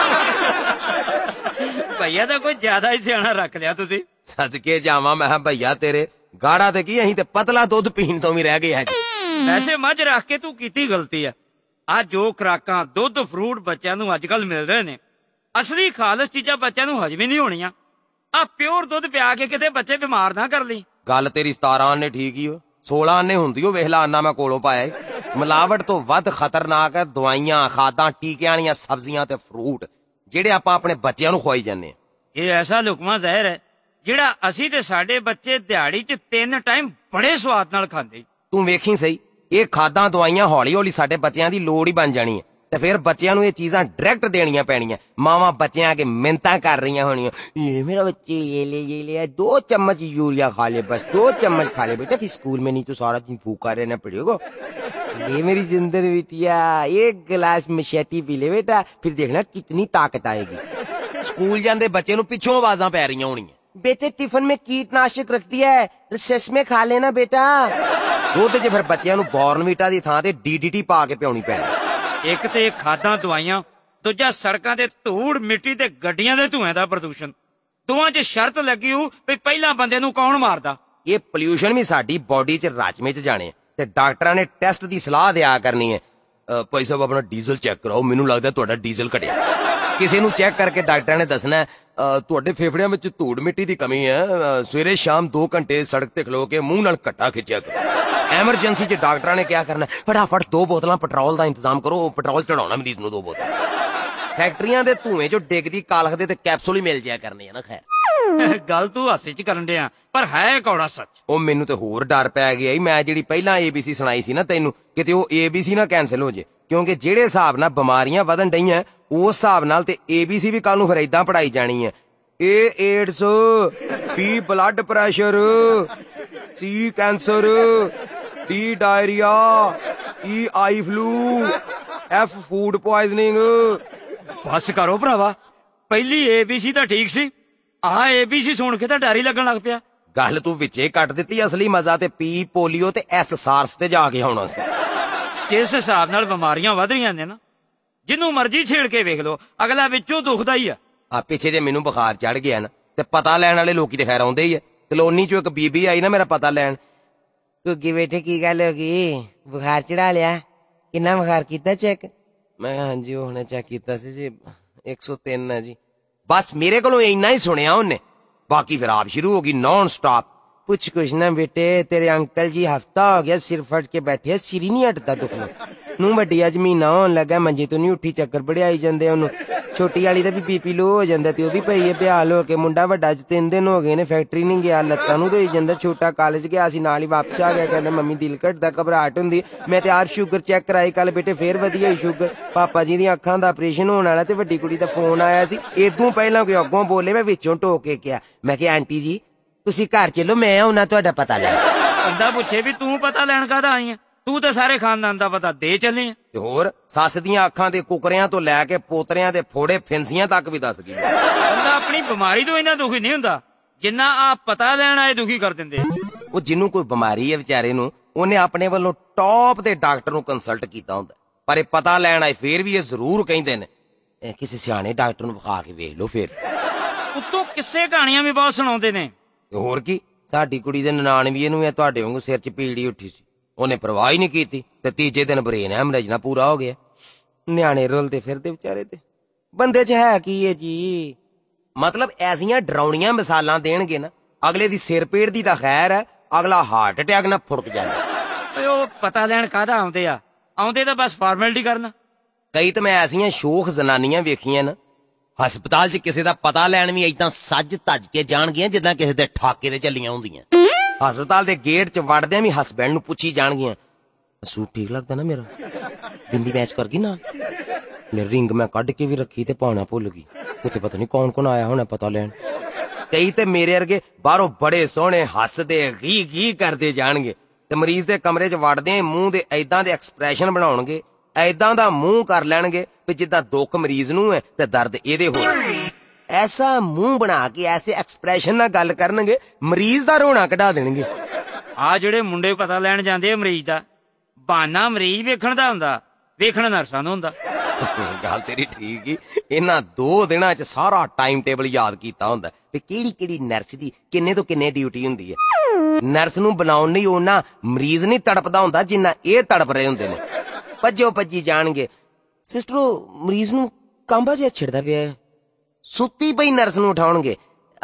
ਭਈਆ ਤਾਂ ਕੋਈ ਜ਼ਿਆਦਾ ਹੀ ਸਿਆਣਾ ਰੱਖ ਲਿਆ ਤੁਸੀਂ। ਸਦਕੇ ਜਾਵਾਂ ਮੈਂ ਭਈਆ ਤੇਰੇ, ਗਾੜਾ ਤੇ ਕੀ, ਅਸੀਂ ਤੇ ਪਤਲਾ ਦੁੱਧ ਪੀਣ ਤੋਂ ਵੀ ਰਹਿ ਗਏ ਹੈਗੇ। ਵੈਸੇ ਮੱਝ ਰੱਖ ਕੇ ਤੂੰ ਕੀਤੀ ਗਲਤੀ ਆ। ਆ ਜੋ ਖੁਰਾਕਾਂ ਦੁੱਧ ਫਰੂਟ ਬੱਚਿਆਂ ਨੂੰ ਅੱਜ ਕੱਲ ਮਿਲ ਰਹੇ ਨੇ, ਅਸਲੀ ਖਾਲਸ ਚੀਜ਼ਾਂ ਬੱਚਿਆਂ ਨੂੰ ਹਜਮ ਹੀ ਨਹੀਂ ਹੋਣੀਆਂ। ਆ ਪਿਓਰ ਦੁੱਧ ਪਿਆ ਕੇ ਕਿਤੇ ਬੱਚੇ ਬਿਮਾਰ ਨਾ ਕਰ ਲਈ। ਗੱਲ ਤੇਰੀ 17 ਆਨੇ ਠੀਕ ਹੀ ਹੋ, 16 ਆਨੇ ਹੁੰਦੀ ਉਹ। ਵੇਖ ਲਾ ਆਨਾ ਮੈਂ ਕੋਲੋਂ ਪਾਇਆ। ਮਿਲਾਵਟ ਤੋਂ ਵੱਧ ਖਤਰਨਾਕ ਹੈ ਦਵਾਈਆਂ, ਖਾਦਾਂ, ਟੀਕਿਆਂ ਵਾਲੀਆਂ ਸਬਜ਼ੀਆਂ ਤੇ ਫਰੂਟ ਜਿਹੜੇ ਆਪਾਂ ਆਪਣੇ ਬੱਚਿਆਂ ਨੂੰ ਖਵਾਈ ਜਾਂਦੇ ਆ। ਇਹ ਐਸਾ ਲੁਕਮਾ ਜ਼ਹਿਰ ਹੈ ਜਿਹੜਾ ਅਸੀਂ ਤੇ ਸਾਡੇ ਬੱਚੇ ਦਿਹਾੜੀ 'ਚ 3 ਟਾਈਮ ਬੜੇ ਸਵਾਦ ਨਾਲ ਖਾਂਦੇ। ਤੂੰ ਵੇਖੀ ਸਹੀ, ਇਹ ਖਾਦਾਂ ਦਵਾਈਆਂ ਹੌਲੀ ਹੌਲੀ ਸਾਡੇ ਬੱਚਿਆਂ ਦੀ ਲੋੜ ਹੀ ਬਣ ਜਾਣੀ ਹੈ, ਤੇ ਫਿਰ ਬੱਚਿਆਂ ਨੂੰ ਇਹ ਚੀਜ਼ਾਂ ਡਾਇਰੈਕਟ ਦੇਣੀਆਂ ਪੈਣੀਆਂ। ਮਾਵਾਂ ਬੱਚਿਆਂ ਅੱਗੇ ਮਿੰਨਤਾਂ ਕਰ ਰਹੀਆਂ ਹੋਣੀਆਂ, ये मेरा बच्चे ये ले 2 चम्मच यूरिया खा ले, बस 2 चम्मच खा ले बेटा, फिर स्कूल में नहीं तो सारा दिन भूखा रहना पड़ेगा। ये मेरी जिंदर बिटिया 1 गिलास मशेटी पी ले बेटा, फिर देखना कितनी ताकत आएगी। स्कूल जाते बच्चे ਨੂੰ ਪਿੱਛੋਂ ਆਵਾਜ਼ਾਂ ਪੈ ਰਹੀਆਂ ਹੋਣੀਆਂ, बेटे टिफिन में कीटनाशक रख दिया है, रिसेस में खा लेना बेटा। ਦੁੱਧ 'ਚ ਫਿਰ ਬੱਚਿਆਂ ਨੂੰ ਬੋਰਨਵੀਟਾ ਦੀ ਥਾਂ ਤੇ DDT ਪਾ ਕੇ ਪਿਆਉਣੀ ਪੈਣੀ। ਇੱਕ ਤੇ ਖਾਦਾਂ ਦਵਾਈਆਂ, ਦੂਜਾ ਸੜਕਾਂ ਤੇ ਧੂੜ ਮਿੱਟੀ ਤੇ ਗੱਡੀਆਂ ਦੇ ਧੂਏ ਦਾ ਪ੍ਰਦੂਸ਼ਣ। ਦੋਵਾਂ 'ਚ ਸ਼ਰਤ ਲੱਗੀ ਹੋ ਵੀ ਪਹਿਲਾਂ ਬੰਦੇ ਨੂੰ ਕੌਣ ਮਾਰਦਾ। ਇਹ ਪੋਲਿਊਸ਼ਨ ਵੀ ਸਾਡੀ ਬੋਡੀ 'ਚ ਰਾਜਮੇ 'ਚ ਜਾਣੇ, ਤੇ ਡਾਕਟਰਾਂ ਨੇ ਟੈਸਟ ਦੀ ਸਲਾਹ ਦਿਆ ਕਰਨੀ ਹੈ। ਭਾਈ ਸਾਹਿਬ ਆਪਣਾ ਡੀਜ਼ਲ ਚੈੱਕ ਕਰਾਓ, ਮੈਨੂੰ ਲੱਗਦਾ ਤੁਹਾਡਾ ਡੀਜ਼ਲ ਘਟਿਆ। ਕਿਸੇ ਨੂੰ ਚੈੱਕ ਕਰਕੇ ਡਾਕਟਰਾਂ ਨੇ ਦੱਸਣਾ ਤੁਹਾਡੇ ਫੇਫੜਿਆਂ ਵਿੱਚ ਧੂੜ ਮਿੱਟੀ ਦੀ ਕਮੀ ਹੈ, ਸਵੇਰੇ ਸ਼ਾਮ 2 ਘੰਟੇ ਸੜਕ ਤੇ ਖਲੋ ਕੇ ਮੂੰਹ ਨਾਲ ਘੱਟਾ ਖਿੱਚਿਆ ਕਰੋ। ਐਮਰਜੈਂਸੀ 'ਚ ਡਾਕਟਰਾਂ ਨੇ ਕਿਆ ਕਰਨਾ, ਫਟਾਫਟ 2 ਬੋਤਲਾਂ ਪੈਟਰੋਲ ਦਾ ਇੰਤਜ਼ਾਮ ਕਰੋ, ਪੈਟਰੋਲ ਚੜਾਉਣਾ ਮਰੀਜ਼ ਨੂੰ 2 ਬੋਤਲਾਂ। ਫੈਕਟਰੀਆਂ ਦੇ ਧੂਏ 'ਚੋਂ ਡਿੱਗਦੀ ਕਾਲਖ ਦੇ ਤੇ ਕੈਪਸੂਲ ਹੀ ਮਿਲ ਜਾਇਆ ਕਰਨੇ ਆ ਨਾ। ਖੈਰ ਗੱਲ ਤੂੰ ਹਾਸੇ 'ਚ ਕਰਨ ਡਿਆ ਪਰ ਹੈ ਕੌੜਾ ਸੱਚ। ਉਹ ਮੈਨੂੰ ਤੇ ਹੋਰ ਡਰ ਪੈ ਗਿਆ ਈ। ਮੈਂ ਜਿਹੜੀ ਪਹਿਲਾਂ ABC ਸੁਣਾਈ ਸੀ ਨਾ ਤੈਨੂੰ, ਕਿਤੇ ਉਹ ABC ਨਾ ਕੈਂਸਲ ਹੋ ਜੇ, ਕਿਉਂਕਿ ਜਿਹੜੇ ਹਿਸਾਬ ਨਾਲ ਬਿਮਾਰੀਆਂ ਵਧਣ ਡਈਆਂ ਉਸ ਹਿਸਾਬ ਨਾਲ ਤੇ ABC ਵੀ ਕੱਲ ਨੂੰ ਫਿਰ ਏਦਾਂ ਪੜਾਈ ਜਾਣੀ ਹੈ। AIDS, B blood pressure, C cancer, D diarrhoea, E eye flu, F food poisoning. ਬਸ ਕਰੋ ਭਰਾਵਾ, ਪਹਿਲੀ ABC ਤਾਂ ਠੀਕ ਸੀ, ਆਹ ABC ਸੁਣ ਕੇ ਤਾਂ ਡਰ ਹੀ ਲੱਗਣ ਲੱਗ ਪਿਆ। ਗੱਲ ਤੂੰ ਵਿੱਚੇ ਕੱਟ ਦਿੱਤੀ, ਅਸਲੀ ਮਜ਼ਾ ਤੇ P ਪੋਲੀਓ ਤੇ S ਸਾਰਸ ਤੇ ਜਾ ਕੇ ਆਉਣਾ ਸੀ। ਜਿਸ ਹਿਸਾਬ ਨਾਲ ਬਿਮਾਰੀਆਂ ਵਧ ਰਹੀਆਂ ਨੇ ਨਾ, ਜਿਹਨੂੰ ਮਰਜ਼ੀ ਛੇੜ ਕੇ ਵੇਖ ਲਓ, ਅਗਲਾ ਵਿੱਚੋਂ ਦੁਖਦਾ ਹੀ ਆ। ਪਿੱਛੇ ਜੇ ਮੈਨੂੰ ਬੁਖਾਰ ਚੜ ਗਿਆ ਨਾ ਤੇ ਪਤਾ ਲੈਣ ਵਾਲੇ ਲੋਕੀ ਤੇ ਖੈਰ ਆਉਂਦੇ ਹੀ ਆ। ਕਲੋਨੀ ਚੋਂ ਇੱਕ ਬੀਬੀ ਆਈ ਨਾ ਮੇਰਾ ਪਤਾ ਲੈਣ। ਘੁੱਗੀ ਬੇਟੇ ਕੀ ਗੱਲ ਹੋ ਗਈ, ਬੁਖਾਰ ਚੜਾ ਲਿਆ? ਕਿੰਨਾ ਬੁਖਾਰ ਕੀਤਾ ਚੈੱਕ? ਮੈਂ ਹਾਂਜੀ ਉਹ ਹੁਣੇ ਚੈੱਕ ਕੀਤਾ ਸੀ ਜੀ, 103 ਹੈ ਜੀ। ਬਸ ਮੇਰੇ ਕੋਲੋਂ ਇੰਨਾ ਹੀ ਸੁਣਿਆ ਉਹਨੇ, ਬਾਕੀ ਫਿਰ ਆਪ ਸ਼ੁਰੂ ਹੋ ਗਈ ਨੌਨ ਸਟਾਪ। ਪੁੱਛ ਕੁਛ ਨਾ ਬੇਟੇ, ਤੇਰੇ ਅੰਕਲ ਜੀ ਹਫਤਾ ਹੋ ਗਿਆ ਸਿਰ ਫਟ ਕੇ ਬੈਠੇ, ਸਿਰ ਹੀ ਨਹੀਂ ਹਟਦਾ ਦੁਖਣਾ ਨੂੰ। ਵੱਡੀ ਅੱਜ ਮਹੀਨਾ ਹੋਣ ਲੱਗਾ, ਮੰਜੇ ਤੋਂ ਨਹੀਂ ਉੱਠੀ, ਚੱਕਰ ਬੜੇ ਆਈ ਜਾਂਦੇ ਉਹਨੂੰ। ਛੋਟੀ ਵਾਲੀ ਦਾ ਵੀ BP ਲੋ ਹੋ ਜਾਂਦਾ ਤੇ ਉਹ ਵੀ ਪਈ ਹੈ ਬਿਹਾਲ ਹੋ ਕੇ। ਮੁੰਡਾ ਵੱਡਾ ਅੱਜ 3 ਦਿਨ ਹੋ ਗਏ ਨੇ, ਫੈਕਟਰੀ ਨਹੀਂ ਗਿਆ, ਲੱਤਾਂ ਨੂੰ ਧੋਈ ਜਾਂਦਾ। ਛੋਟਾ ਕਾਲਜ ਗਿਆ ਸੀ, ਨਾਲ ਹੀ ਵਾਪਸ ਆ ਗਿਆ, ਕਹਿੰਦਾ ਮੰਮੀ ਦਿਲ ਘਟਦਾ, ਘਬਰਾਹਟ ਹੁੰਦੀ। ਮੈਂ ਤੇ ਆਪ ਸ਼ੂਗਰ ਚੈੱਕ ਕਰਾਈ ਕੱਲ ਬੇਟੇ, ਫੇਰ ਵਧੀਆ ਹੀ ਸ਼ੂਗਰ। ਪਾਪਾ ਜੀ ਦੀਆਂ ਅੱਖਾਂ ਦਾ ਆਪਰੇਸ਼ਨ ਹੋਣ ਵਾਲਾ ਤੇ ਵੱਡੀ ਕੁੜੀ ਦਾ ਫੋਨ ਆਇਆ ਸੀ। ਇਦੋਂ ਪਹਿਲਾਂ ਕੋਈ ਅੱਗੋਂ ਬੋਲੇ, ਮੈਂ ਵਿੱਚੋਂ ਟੋਕ ਕੇ ਕਿਹਾ, ਮੈਂ ਕਿਹਾ ਆਂਟੀ ਜੀ ਤੁਸੀਂ ਘਰ ਚੱਲੋ, ਮੈਂ ਆਉਣਾ ਤੁਹਾਡਾ ਪਤਾ ਲੈਣ। ਬੰਦਾ ਪੁੱਛੇ ਵੀ ਤੂੰ ਪਤਾ ਲੈਣ ਕਾਹਦਾ ਆਈ ਆ, ਤੂੰ ਤਾਂ ਸਾਰੇ ਖਾਨਦਾਨ ਦਾ ਪਤਾ ਦੇ ਚੱਲੇ ਆ। ਤੇ ਹੋਰ ਸੱਸ ਦੀਆਂ ਅੱਖਾਂ ਦੇ ਕੁਕਰਿਆਂ ਤੋਂ ਲੈ ਕੇ ਪੋਤਰਿਆਂ ਦੇ ਫੋੜੇ ਫਿੰਸੀਆਂ ਤੱਕ ਵੀ ਦੱਸ ਗਈ। ਬੰਦਾ ਆਪਣੀ ਬਿਮਾਰੀ ਤੋਂ ਇੰਨਾ ਦੁਖੀ ਨਹੀਂ ਹੁੰਦਾ ਜਿੰਨਾ ਆ ਪਤਾ ਲੈਣ ਆਏ ਦੁਖੀ ਕਰ ਦਿੰਦੇ। ਉਹ ਜਿਹਨੂੰ ਕੋਈ ਬਿਮਾਰੀ ਹੈ ਵਿਚਾਰੇ ਨੂੰ, ਉਹਨੇ ਆਪਣੇ ਵੱਲੋਂ ਟੌਪ ਦੇ ਡਾਕਟਰ ਨੂੰ ਕੰਸਲਟ ਕੀਤਾ ਹੁੰਦਾ, ਪਰ ਇਹ ਪਤਾ ਲੈਣ ਆਏ ਫੇਰ ਵੀ ਇਹ ਜ਼ਰੂਰ ਕਹਿੰਦੇ ਨੇ ਕਿਸੇ ਸਿਆਣੇ ਡਾਕਟਰ ਨੂੰ ਵਿਖਾ ਕੇ ਵੇਖ ਲਓ। ਫੇਰ ਉੱਤੋਂ ਕਿਸੇ ਕਹਾਣੀਆਂ ਵੀ ਬਹੁਤ ਸੁਣਾਉਂਦੇ ਨੇ। ਤੇ ਹੋਰ ਕੀ, ਸਾਡੀ ਕੁੜੀ ਦੇ ਨਨਾਣਵੀਏ ਨੂੰ ਇਹ ਤੁਹਾਡੇ ਵਾਂਗੂ ਸਿਰ 'ਚ ਪੀੜੀ ਉੱਠੀ ਸੀ, ਉਹਨੇ ਪਰਵਾਹ ਹੀ ਨਹੀਂ ਕੀਤੀ ਤੇ ਤੀਜੇ ਦਿਨ ਬਰੇਨ ਹੈਮਰੇਜ ਨਾਲ ਪੂਰਾ ਹੋ ਗਿਆ। ਨਿਆਣੇ ਰੁਲਦੇ ਫਿਰਦੇ ਵਿਚਾਰੇ ਤੇ, ਬੰਦੇ 'ਚ ਹੈ ਕੀ ਹੈ ਜੀ। ਮਤਲਬ ਐਸੀਆਂ ਡਰਾਉਣੀਆਂ ਮਿਸਾਲਾਂ ਦੇਣਗੇ ਨਾ, ਅਗਲੇ ਦੀ ਸਿਰ ਪੀੜ ਦੀ ਤਾਂ ਖੈਰ ਹੈ, ਅਗਲਾ ਹਾਰਟ ਅਟੈਕ ਨਾਲ ਫੁੜਕ ਜਾਂਦਾ। ਉਹ ਪਤਾ ਲੈਣ ਕਾਹਦਾ ਆਉਂਦੇ ਆ, ਆਉਂਦੇ ਤਾਂ ਬਸ ਫਾਰਮੈਲਿਟੀ ਕਰਨ। ਕਈ ਤਾਂ ਮੈਂ ਐਸੀਆਂ ਸ਼ੋਖ ਜ਼ਨਾਨੀਆਂ ਵੇਖੀਆਂ ਨਾ, ਹਸਪਤਾਲ 'ਚ ਕਿਸੇ ਦਾ ਪਤਾ ਲੈਣ ਵੀ ਏਦਾਂ ਸੱਜ ਧੱਜ ਕੇ ਜਾਣਗੀਆਂ ਜਿੱਦਾਂ ਕਿਸੇ ਦੇ ਠਾਕੇ ਤੇ ਚੱਲੀਆਂ ਹੁੰਦੀਆਂ। ਹਸਪਤਾਲ ਦੇ ਗੇਟ 'ਚ ਵੜਦਿਆਂ ਵੀ ਹਸਬੈਂਡ ਨੂੰ ਪੁੱਛੀ ਜਾਣਗੀਆਂ, ਸੂਟ ਠੀਕ ਲੱਗਦਾ ਨਾ ਮੇਰਾ, ਬਿੰਦੀ ਮੈਚ ਕਰ ਗਈ ਨਾਲ, ਲੈ ਰਿੰਗ ਮੈਂ ਕੱਢ ਕੇ ਵੀ ਰੱਖੀ ਤੇ ਪਾਉਣਾ ਭੁੱਲ ਗਈ, ਉੱਥੇ ਪਤਾ ਨਹੀਂ ਕੌਣ ਕੌਣ ਆਇਆ ਹੋਣਾ ਪਤਾ ਲੈਣ। ਕਈ ਤੇ ਮੇਰੇ ਵਰਗੇ ਬਾਹਰੋਂ ਬੜੇ ਸੋਹਣੇ ਹੱਸਦੇ ਗੀ ਕਰਦੇ ਜਾਣਗੇ ਤੇ ਮਰੀਜ਼ ਦੇ ਕਮਰੇ 'ਚ ਵੜਦੇ ਮੂੰਹ ਦੇ ਏਦਾਂ ਦੇ ਐਕਸਪ੍ਰੈਸ਼ਨ ਬਣਾਉਣਗੇ, ਏਦਾਂ ਦਾ ਮੂੰਹ ਕਰ ਲੈਣਗੇ ਵੀ ਜਿੱਦਾਂ ਦੁੱਖ ਮਰੀਜ਼ ਨੂੰ ਹੈ ਤੇ ਦਰਦ ਇਹਦੇ ਹੋਰ। ਐਸਾ ਮੂੰਹ ਬਣਾ ਕੇ ਐਸੇ ਐਕਸਪ੍ਰੈਸ਼ਨ ਨਾਲ ਗੱਲ ਕਰਨਗੇ, ਮਰੀਜ਼ ਦਾ ਰੋਣਾ ਕਢਾ ਦੇਣਗੇ। ਆ ਜਿਹੜੇ ਮੁੰਡੇ ਪਤਾ ਲੈਣ ਜਾਂਦੇ ਆ ਮਰੀਜ਼ ਦਾ, ਬਹਾਨਾ ਮਰੀਜ਼ ਵੇਖਣ ਦਾ ਹੁੰਦਾ, ਵੇਖਣ ਨਰਸਾਂ ਦਾ ਹੁੰਦਾ। ਗੱਲ ਤੇਰੀ ਠੀਕ ਹੀ, ਇਹਨਾਂ 2 ਦਿਨਾਂ 'ਚ ਸਾਰਾ ਟਾਈਮ ਟੇਬਲ ਯਾਦ ਕੀਤਾ ਹੁੰਦਾ ਵੀ ਕਿਹੜੀ ਕਿਹੜੀ ਨਰਸ ਦੀ ਕਿੰਨੇ ਤੋਂ ਕਿੰਨੇ ਡਿਊਟੀ ਹੁੰਦੀ ਹੈ। ਨਰਸ ਨੂੰ ਬਣਾਉਣ ਲਈ ਉਹਨਾਂ ਮਰੀਜ਼ ਨਹੀਂ ਤੜਪਦਾ ਹੁੰਦਾ ਜਿੰਨਾ ਇਹ ਤੜਪ ਰਹੇ ਹੁੰਦੇ ਨੇ। ਭੱਜੋ ਭੱਜੀ ਜਾਣਗੇ, ਸਿਸਟਰੋ ਮਰੀਜ਼ ਨੂੰ ਕਾਂਬਾ ਜਿਹਾ ਛਿੜਦਾ ਪਿਆ, ਸੁੱਤੀ ਪਈ ਨਰਸ ਨੂੰ ਉਠਾਉਣਗੇ,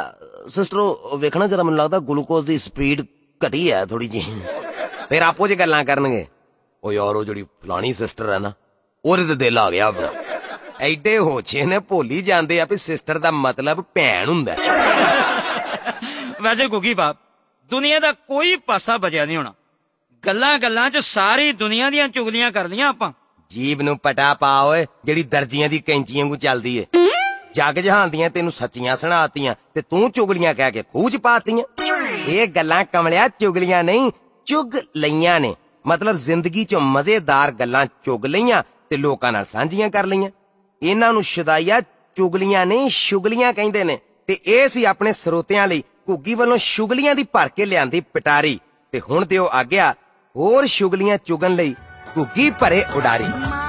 ਸਿਸਟਰੋ ਵੇਖਣਾ ਜਰਾ, ਮੈਨੂੰ ਲੱਗਦਾ ਗਲੂਕੋਜ਼ ਦੀ ਸਪੀਡ ਘਟੀ ਹੈ ਥੋੜੀ ਜਿਹੀ। ਫਿਰ ਆਪੋ 'ਚ ਗੱਲਾਂ ਕਰਨਗੇ, ਉਹ ਯਾਰ ਉਹ ਜਿਹੜੀ ਫਲਾਣੀ ਸਿਸਟਰ ਹੈ ਨਾ, ਉਹਦੇ ਤੇ ਦਿਲ ਆ ਗਿਆ ਆਪਣਾ। ਐਡੇ ਹੋਛੇ ਨੇ ਭੁੱਲ ਹੀ ਜਾਂਦੇ ਆ ਵੀ ਸਿਸਟਰ ਦਾ ਮਤਲਬ ਭੈਣ ਹੁੰਦਾ। ਵੈਸੇ ਗੁੱਗੀ ਬਾਪ, ਦੁਨੀਆ ਦਾ ਕੋਈ ਪਾਸਾ ਬਚਿਆ ਨਹੀਂ ਹੋਣਾ, ਗੱਲਾਂ ਗੱਲਾਂ 'ਚ ਸਾਰੀ ਦੁਨੀਆ ਦੀਆਂ ਚੁਗਲੀਆਂ ਕਰ ਲੀਆਂ ਆਪਾਂ। ਜੀਬ ਨੂੰ ਪਟਾ ਪਾ ਓਏ, ਜਿਹੜੀ ਦਰਜੀਆਂ ਦੀ ਕੈਂਚੀਆਂ ਵਾਂਗੂ ਚੱਲਦੀ ਏ। ਜੱਗ ਜਹਾਨ ਦੀਆਂ ਤੈਨੂੰ ਸੱਚੀਆਂ ਸੁਣਾਤੀਆਂ ਤੇ ਤੂੰ ਚੁਗਲੀਆਂ ਕਹਿ ਕੇ ਖੂਹ 'ਚ ਪਾਤੀਆਂ। ਇਹ ਗੱਲਾਂ ਕਮਲਿਆ ਚੁਗਲੀਆਂ ਨਹੀਂ, ਚੁਗ ਲਈਆਂ ਨੇ, ਮਤਲਬ ਜ਼ਿੰਦਗੀ 'ਚੋਂ ਮਜ਼ੇਦਾਰ ਗੱਲਾਂ ਚੁਗ ਲਈਆਂ ਤੇ ਲੋਕਾਂ ਨਾਲ ਸਾਂਝੀਆਂ ਕਰ ਲਈਆਂ। ਇਹਨਾਂ ਨੂੰ ਸ਼ੁਦਾਈਆ ਚੁਗਲੀਆਂ ਨਹੀਂ ਸ਼ੁਗਲੀਆਂ ਕਹਿੰਦੇ ਨੇ। ਤੇ ਇਹ ਸੀ ਆਪਣੇ ਸਰੋਤਿਆਂ ਲਈ ਘੁੱਗੀ ਵੱਲੋਂ ਸ਼ੁਗਲੀਆਂ ਦੀ ਭਰ ਕੇ ਲਿਆਂਦੀ ਪਿਟਾਰੀ। ਤੇ ਹੁਣ ਦਿਓ ਆਗਿਆ ਹੋਰ ਸ਼ੁਗਲੀਆਂ ਚੁਗਣ ਲਈ ਘੁੱਗੀ ਭਰੇ ਉਡਾਰੀ।